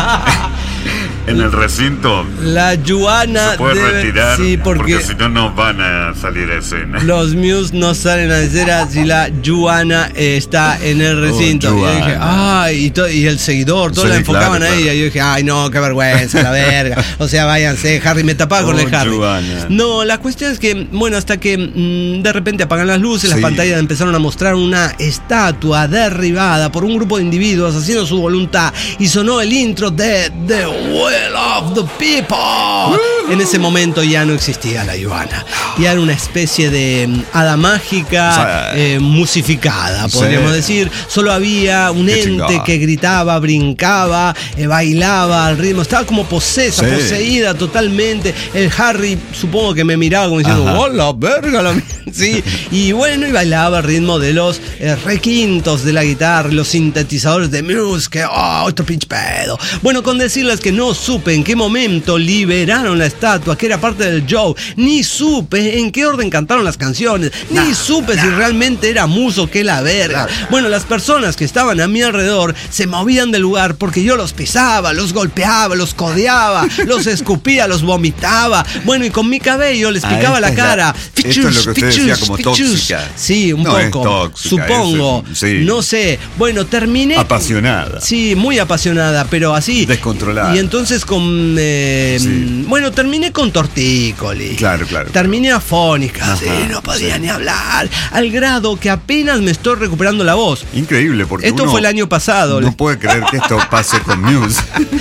en el recinto. La Joana Se puede debe- retirar sí, porque, porque si no nos van a salir a escena. los Muse no salen a escena si la Joana eh, está en el recinto. Oh, y yo dije, Joana. ay, y, to- y el seguidor, todos Sí, la enfocaban claro, a ella. claro. Y yo dije, ay, no, qué vergüenza, la verga. O sea, váyanse, Harry, me tapaba con Oh, el Harry. Joana. No, la cuestión es que, bueno, hasta que mm, de repente apagan las luces, las Sí. pantallas empezaron a mostrar una estatua derribada por un grupo de individuos haciendo su voluntad y sonó el intro de The Will of the People. En ese momento ya no existía la Joana. Ya era una especie de mm, hada mágica, O sea, eh, musificada, podríamos sí. decir. Solo había un Qué ente chingada. que gritaba, brincaba, eh, bailaba al ritmo. Estaba como posesa, Sí. poseída totalmente. El Harry, supongo que me miraba como diciendo, Ajá. hola, verga, la mi-". Sí. Y bueno, y bailaba al ritmo de los eh, requintos de la guitarra, los sintetizadores de Muse, que, oh, otro pinche pedo. Bueno, con decirles que no supe en qué momento liberaron la estatua, que era parte del show, ni supe en qué orden cantaron las canciones, ni supe si realmente era Muso que la verga. Bueno, las personas que estaban a mi alrededor se movían del lugar porque yo los pisaba, los golpeaba, los codeaba, los escupía, los vomitaba. Bueno, y con mi cabello les Ah, picaba esta la es la- cara. esto es lo que usted decía como tóxica. Sí, un No es poco. tóxica, supongo. es, sí. No sé. Bueno, terminé. Apasionada. Sí, muy apasionada, pero así. Descontrolada. Y entonces con. eh, Sí. Bueno, terminé terminé con tortícolis. Claro, claro. Terminé afónica. Ajá, Sí, no podía sí. ni hablar. Al grado que apenas me estoy recuperando la voz. Increíble, porque Esto uno fue el año pasado. no puede creer que esto pase con Muse.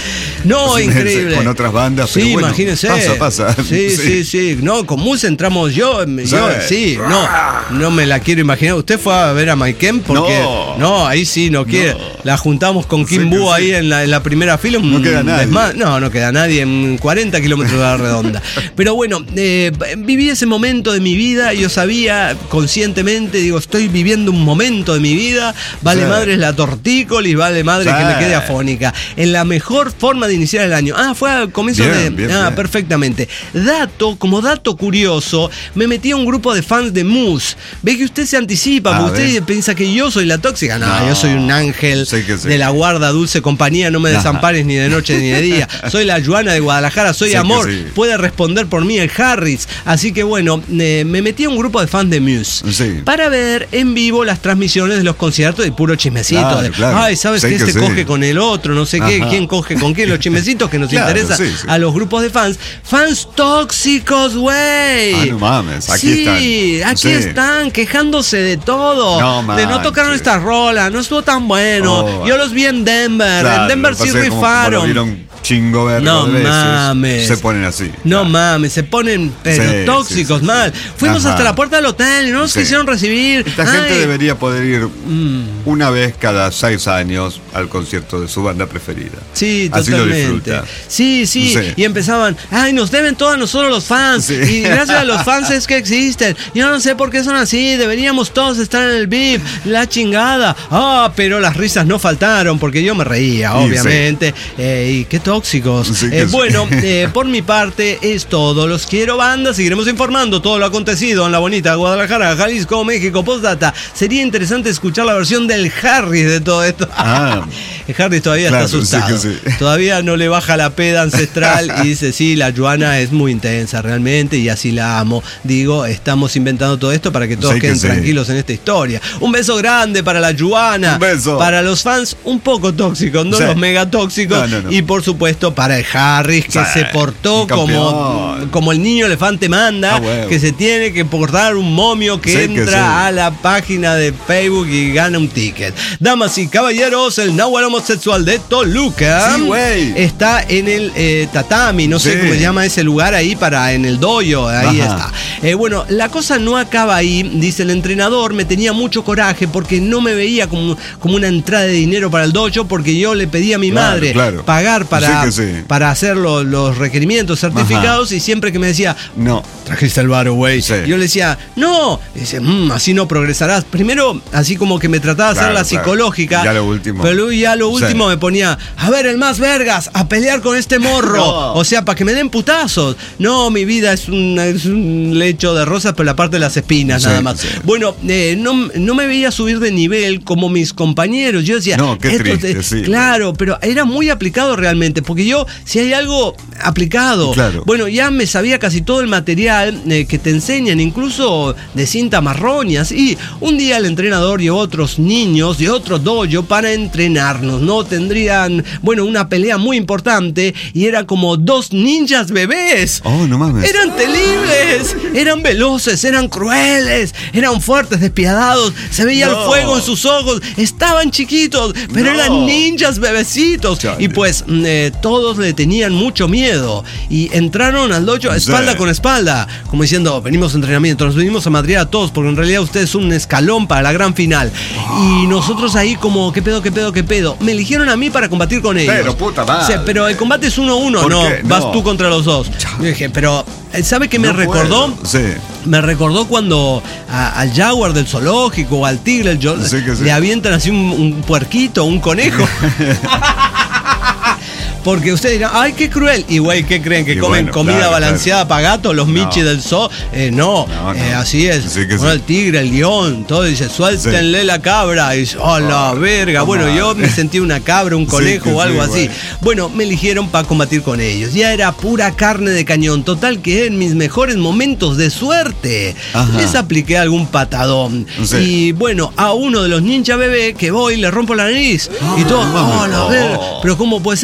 No, increíble. Con otras bandas, Sí, pero bueno, imagínense. pasa, pasa. Sí, sí, sí, sí. No, con Muse entramos yo, yo sí, no, no me la quiero imaginar. ¿Usted fue a ver a Maiken? Porque No. no, ahí sí no quiere. No. La juntamos con Kim Sí, Boo sí. ahí en la, en la primera fila. No queda nadie. desma- no, no queda nadie en cuarenta kilómetros de la redonda. Pero bueno, eh, viví ese momento de mi vida. Yo sabía conscientemente, digo, estoy viviendo un momento de mi vida. Vale Sí. madre la tortícolis, vale madre Sí. que me quede afónica. En la mejor forma de iniciar el año. Ah, fue al comienzo Bien, de. bien, ah, bien. perfectamente. Dato, como dato curioso, me metí a un grupo de fans de Muse. Ve que usted se anticipa, Ah, porque usted ¿ves? piensa que yo soy la tóxica. No, No, yo soy un ángel sé que sí. de la guarda, dulce compañía, no me Ajá. desampares ni de noche ni de día. Soy la Joana de Guadalajara, soy Sé que amor. sí. Puede responder por mí el Harris. Así que bueno, eh, me metí a un grupo de fans de Muse Sí. para ver en vivo las transmisiones de los conciertos de puro chismecito. Claro, de, claro. Ay, ¿sabes Sé que que este sí. coge con el otro? No sé qué, Ajá. quién coge con qué, los chismecitos que nos Claro, interesa sí, sí. a los grupos de fans. Fans tóxicos, güey. Ah, no mames, aquí sí, están. aquí Sí. están quejándose de todo. No de no tocaron manches. esta rola, no estuvo tan bueno. Oh. Yo los vi en Denver, Claro, en Denver lo que sí pasa es que como- como rifaron. lo vieron chingo verga No de veces, mames. se ponen así. No Claro. mames, se ponen pero Sí, tóxicos, sí, sí, mal. sí. Fuimos Ajá. hasta la puerta del hotel y no nos Sí. quisieron recibir. Esta Ay, gente debería poder ir mm. una vez cada seis años al concierto de su banda preferida. Sí, Así lo totalmente. disfruta. Sí, sí, Sí. y empezaban, ay, nos deben todo a nosotros los fans. Sí. Y gracias a los fans es que existen. Yo no sé por qué son así, deberíamos todos estar en el V I P. La chingada. Ah, pero las risas no faltaron porque yo me reía, Sí, obviamente. Eh, y qué tóxicos. Sí, que Eh, sí. bueno, eh, por mi parte es todo. Los quiero, banda. Seguiremos informando todo lo acontecido en la bonita Guadalajara, Jalisco, México. Postdata. Sería interesante escuchar la versión del Harris de todo esto. Ah. El Harris todavía Claro, está sí asustado. que sí. Todavía no le baja la peda ancestral y dice, sí, la Joana es muy intensa realmente y así la amo. Digo, estamos inventando todo esto para que todos Sí que queden sí. tranquilos en esta historia. Un beso grande para la Joana. Un beso. Para los fans un poco tóxicos, no Sí. los mega tóxicos. No, no, no. Y por supuesto para el Harris, que Sí, se portó un como, campeón. como el niño elefante manda, Ah, huevo. que se tiene que portar un momio que Sí que entra sí. a la página de Facebook y gana un ticket. Damas y caballeros, el Nahual homosexual de Toluca Sí, güey. está en el eh, tatami, no sé Sí. cómo se llama ese lugar ahí para en el dojo, ahí Ajá. está. Eh, bueno, la cosa no acaba ahí, dice el entrenador, me tenía mucho coraje porque no me veía como, como una entrada de dinero para el dojo porque yo le pedí a mi Claro, madre claro. pagar para, Sí que sí. para hacer lo- los requerimientos certificados y siempre que me decía, No. trajiste el varo, güey. Sí. Yo le decía, no. Y dice, "Mm, así no progresarás. Primero, así como que me trataba de hacer Claro, la claro. psicológica. Ya lo último. Pero luego ya lo Sí. último me ponía, a ver, el más vergas, a pelear con este morro. No. O sea, para que me den putazos. No, mi vida es un, es un lecho de rosas, pero la parte de las espinas, Sí, nada más. sí. Bueno, eh, no, no me veía subir de nivel como mis compañeros. Yo decía, No, qué esto triste, te- sí. claro, pero era muy aplicado realmente. Porque yo, si hay algo aplicado, Claro. bueno, ya me sabía casi todo el material eh, que te enseñan, incluso de cinta marrón y así. Un día el entrenador llevó otros niños de otro dojo para entrenarnos, ¿no? Tendrían, bueno, una pelea muy importante y era como dos ninjas bebés. Oh, no mames. Eran temibles, eran veloces, eran crueles, eran fuertes, despiadados, se veía No. el fuego en sus ojos, estaban chiquitos, pero No. eran ninjas bebecitos. Chale. Y pues mm, eh, todos le tenían mucho miedo y entraron al dojo espalda Sí. con espalda, como diciendo, venimos a entrenamiento, nos venimos a madrear a todos, porque en realidad usted es un escalón para la gran final. Y nosotros ahí como, ¿qué pedo, qué pedo, qué pedo? Me eligieron a mí para combatir con ellos. Pero, puta madre. Sí, pero el combate es uno a uno, ¿Por no, qué? vas No. tú contra los dos. Yo dije, pero, ¿sabe qué me No recordó? puedo. Sí. Me recordó cuando a- al jaguar del zoológico o al tigre el yo- Sí que sí. le avientan así un, un puerquito, un conejo. Porque ustedes dirán, ay, qué cruel. Y güey, ¿qué creen? ¿Que Y comen bueno, comida claro, balanceada para gatos, los No. michis del zoo? Eh, no, No, no. Eh, así es. Sí que Bueno, sí. el tigre, el león, todo dice, suéltenle la cabra. Y dice, oh, la Oh, verga. no Bueno, yo me mames. sentí una cabra, un Sí conejo que o algo sí, así. güey. Bueno, me eligieron para combatir con ellos. Ya era pura carne de cañón. Total que en mis mejores momentos de suerte Ajá. les apliqué algún patadón. Sí. Y bueno, a uno de los ninja bebé que voy le rompo la nariz. y todo, no mames. oh, la Oh. verga. Pero ¿cómo puede ser? El otro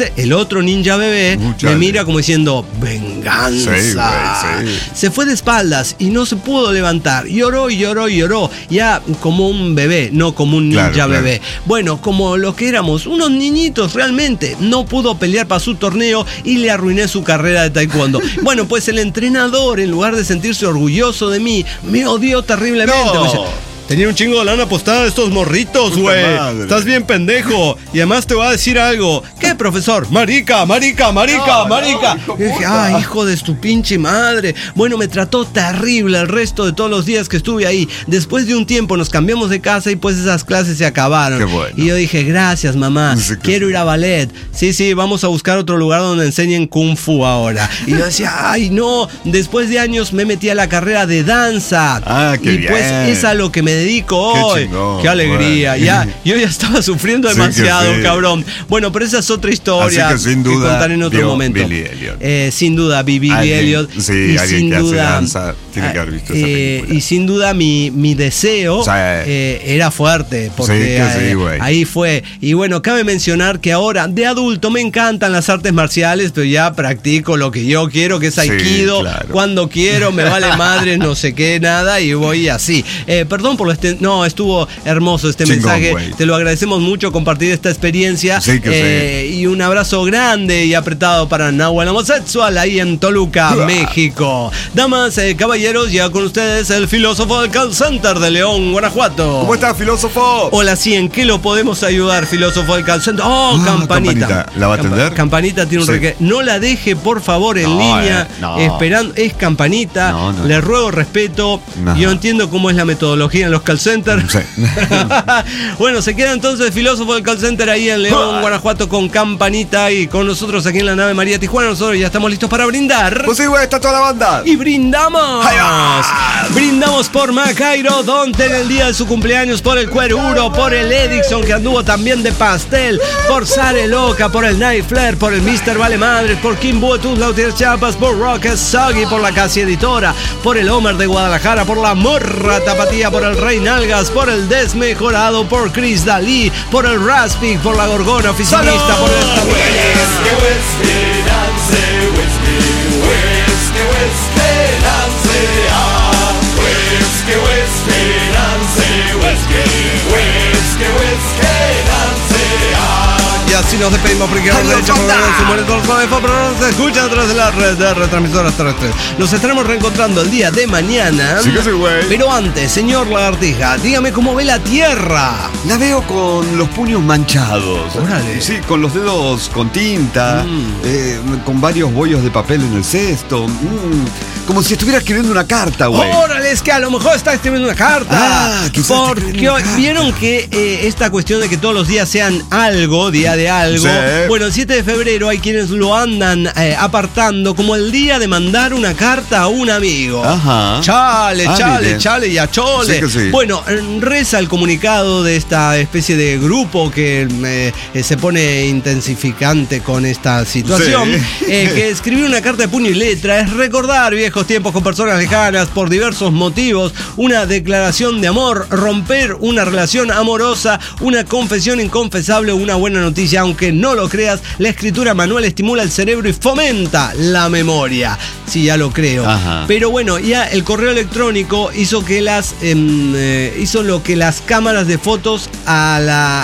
otro ninja bebé Muchale. me mira como diciendo, venganza. Sí, güey, sí. Se fue de espaldas y no se pudo levantar. Lloró y lloró y lloró. Ya como un bebé, no como un ninja Claro, claro. bebé. Bueno, como lo que éramos, unos niñitos realmente. No pudo pelear para su torneo y le arruiné su carrera de taekwondo. Bueno, pues el entrenador, en lugar de sentirse orgulloso de mí, me odió terriblemente. No. Me dice, tenía un chingo de lana apostada de estos morritos, Puta güey. madre. Estás bien pendejo. Y además te voy a decir algo. ¿Qué, profesor? Marica, marica, marica, No, marica. no, hijo Y dije, puta. ay, hijo de tu pinche madre. Bueno, me trató terrible el resto de todos los días que estuve ahí. Después de un tiempo nos cambiamos de casa y pues esas clases se acabaron. Qué bueno. Y yo dije, gracias, mamá. Sí, que Quiero sí. ir a ballet. Sí, sí, vamos a buscar otro lugar donde enseñen Kung Fu ahora. Y yo decía, ay, no. Después de años me metí a la carrera de danza. Ah, qué y pues bien. es a lo que me dedico Qué hoy. chingón, Qué alegría. bueno. Ya, yo ya estaba sufriendo Sí que demasiado, sí. cabrón. Bueno, pero esa es otra historia Así que sin duda contaré en otro vio momento. Billy Elliot. Eh, sin duda, vi Billy Alguien- Elliot. sí, y alguien sin que hace duda, danza tiene que haber visto esa eh, película. Y sin duda mi, mi deseo Sí. eh, era fuerte. Porque Sí, que sí, eh, güey. ahí fue. Y bueno, cabe mencionar que ahora de adulto me encantan las artes marciales, pero ya practico lo que yo quiero, que es Sí, aikido. claro. Cuando quiero, me vale madre, no sé qué, nada, y voy así. Eh, perdón por lo este. No, estuvo hermoso este Chingón, mensaje. güey. Te lo agradecemos mucho compartir esta experiencia. Sí, que Eh, Y un abrazo grande y apretado para Nahuel Homosexual ahí en Toluca, México. Damas, eh, caballeros, ya con ustedes el filósofo del call center de León, Guanajuato. ¿Cómo estás, filósofo? Hola, sí, ¿en qué lo podemos ayudar, filósofo del call center? Oh, Ah, campanita. campanita. ¿La va a Campa- atender? Campanita tiene un Sí. reque. No la deje, por favor, en No, línea, eh, no. esperando. Es campanita. No, no, Le no. ruego respeto. No. Yo entiendo cómo es la metodología en los call centers. Sí. Bueno, se queda entonces el filósofo del call center ahí en León, Guanajuato, con campanita y con nosotros aquí en la nave María Tijuana. Nosotros ya estamos listos para brindar. Pues sí, güey, está toda la banda. Y brindamos. ¡Ahí va! Brindamos por Macairo Donte en el día de su cumpleaños, por el Cueruro, por el Edison que anduvo también de pastel, por Sare Loca, por el Night Flair, por el mister Vale Madres, por Kim Buetus, Lautier Chiapas, por Rocket Soggy, por la Casi Editora, por el Homer de Guadalajara, por la Morra Tapatía, por el Rey Nalgas, por el Desmejorado, por Chris Dalí, por el Raspig, por la Gorgona Oficinista, por esta Y así nos despedimos porque nos derecha por su muerte pero nos escuchan a través de la red de retransmisoras terrestres. Nos estaremos reencontrando el día de mañana. Sí que sí, güey. Pero antes, señor Lagartija, dígame cómo ve la Tierra. La veo con los puños manchados. Órale. Sí, con los dedos con tinta, Mm. eh, con varios bollos de papel en el cesto. Mm, como si estuviera escribiendo una carta, güey. Órale, es que a lo mejor está escribiendo una carta. Ah, quizás está Porque escribiendo una carta. vieron que eh, esta cuestión de que todos los días sean algo, día de algo. Sí. Bueno, el siete de febrero hay quienes lo andan eh, apartando como el día de mandar una carta a un amigo. Ajá. Chale, Ah, chale, mire. chale y a chole. Sí que sí. Bueno, eh, reza el comunicado de esta especie de grupo que eh, eh, se pone intensificante con esta situación. Sí. eh, que escribir una carta de puño y letra es recordar viejos tiempos con personas lejanas por diversos motivos, una declaración de amor, romper una relación amorosa, una confesión inconfesable o una buena noticia. Aunque no lo creas, la escritura manual estimula el cerebro y fomenta la memoria. Sí, ya lo creo. Ajá. Pero bueno, ya el correo electrónico hizo que las em, eh, hizo lo que las cámaras de fotos a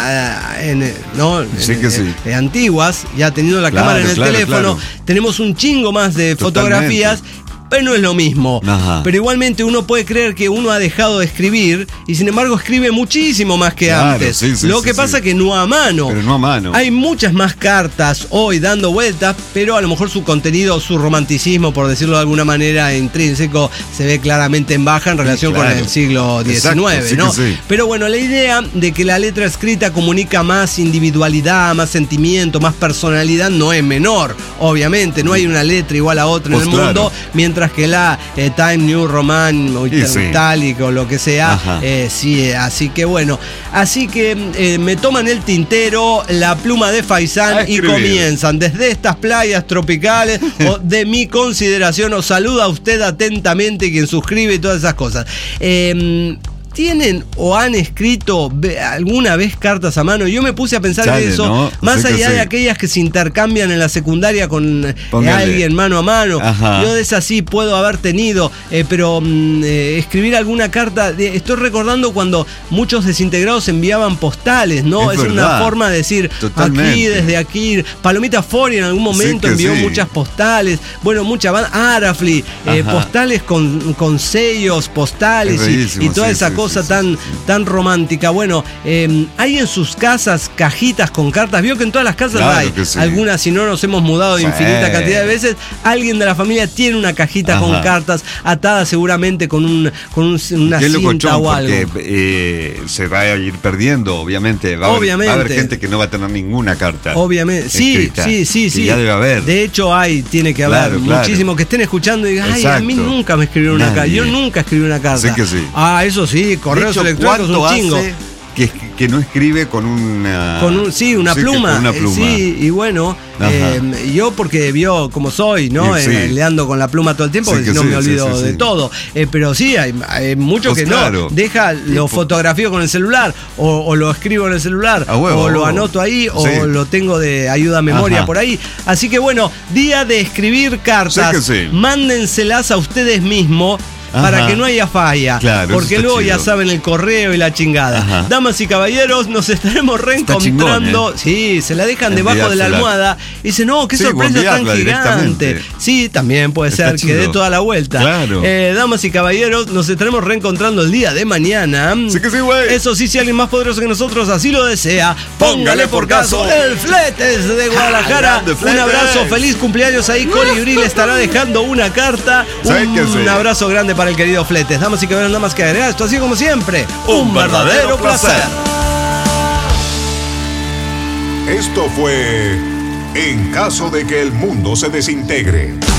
la eh, en, no, Sí en- que sí. en- en antiguas, ya teniendo la Claro, cámara en el claro, teléfono, claro. tenemos un chingo más de Totalmente. fotografías. Pero no es lo mismo. Ajá. Pero igualmente uno puede creer que uno ha dejado de escribir y sin embargo escribe muchísimo más que Claro, antes. sí, sí, lo sí, que sí. pasa que no a mano. Pero no a mano. Hay muchas más cartas hoy dando vueltas, pero a lo mejor su contenido, su romanticismo, por decirlo de alguna manera, intrínseco, se ve claramente en baja en relación claro. con el siglo diecinueve, Exacto, sí ¿no? que sí. Pero bueno, la idea de que la letra escrita comunica más individualidad, más sentimiento, más personalidad, no es menor. Obviamente, no hay una letra igual a otra en Pues el mundo, claro. mientras que la eh, Time New Roman o Y sí. Itálico, lo que sea, Ajá. eh, sí, eh, así que bueno. Así que eh, me toman el tintero, la pluma de A Faisán y escribir. comienzan desde estas playas tropicales o de mi consideración. Os saluda a usted atentamente quien suscribe y todas esas cosas. Eh, ¿tienen o han escrito ve- alguna vez cartas a mano? Yo me puse a pensar Chale, en eso, ¿no? más Sé que allá sí. de aquellas que se intercambian en la secundaria con eh, Póngale. alguien mano a mano. Ajá. Yo de esas sí puedo haber tenido, eh, pero mm, eh, escribir alguna carta, de- estoy recordando cuando muchos desintegrados enviaban postales, ¿no? Es Es, una verdad. forma de decir, Totalmente. aquí, desde aquí. Palomita Fori en algún momento que envió sí. muchas postales, bueno, mucha banda, Arafli, eh, Ajá. postales con, con sellos, postales Es y, bellísimo, y toda sí, esa sí, cosa sí, tan, sí, sí. tan romántica. Bueno, eh, hay en sus casas cajitas con cartas. Vio que en todas las casas Claro hay que sí. algunas, si no nos hemos mudado Sí. infinita cantidad de veces, alguien de la familia tiene una cajita Ajá. con cartas atada seguramente con, un, con un- una Qué cinta locochón, o algo. porque eh, se va a ir perdiendo, obviamente. Va a, haber, Obviamente. va a haber gente que no va a tener ninguna carta. Obviamente, sí, escrita, sí, sí, que sí. ya debe haber. De hecho, hay, tiene que haber Claro, claro. muchísimos que estén escuchando y digan, ay, a mí Exacto. nunca me escribieron una carta. Nadie. Yo nunca escribí una carta. Sí que sí. Ah, eso sí, correos De hecho, electrónicos un ¿cuánto chingo. hace que, que no escribe con una. Con un, sí, una Sí, que pluma. con una eh, pluma. Sí, y bueno, Ajá. eh, yo porque vio como soy, ¿no? Y sí. Eh, le ando con la pluma todo el tiempo, Sí porque que si no sí, me sí, olvido sí, de sí. todo. Eh, pero sí, hay, hay muchos Pues que claro. no. Deja lo fotografío con el celular, o, o lo escribo en el celular, A huevo, o a lo huevo. anoto ahí, o Sí. lo tengo de ayuda a memoria Ajá. por ahí. Así que bueno, día de escribir cartas. Sí que sí. Mándenselas a ustedes mismos. Para Ajá. que no haya falla. Claro, porque eso está luego ya chido. saben el correo y la chingada. Ajá. Damas y caballeros, nos estaremos reencontrando. chingón, ¿eh? Sí, se la dejan debajo de la Enviársela. almohada. Y dicen, no, qué Sí, sorpresa o tan enviarla gigante. directamente. Sí, también puede Está ser que dé chido. toda la vuelta. Claro. Eh, damas y caballeros, nos estaremos reencontrando el día de mañana. Sí que sí, güey. Eso sí, si alguien más poderoso que nosotros así lo desea, póngale por caso el Fletes de Guadalajara. Grande, Un Fletes. abrazo, feliz cumpleaños ahí. Colibrí le estará dejando una carta. Sí que Un sí. abrazo grande para el querido Fletes. Damas y caballeros, nada más que agregar. Esto ha sido como siempre Un verdadero placer. Esto fue En caso de que el mundo se desintegre.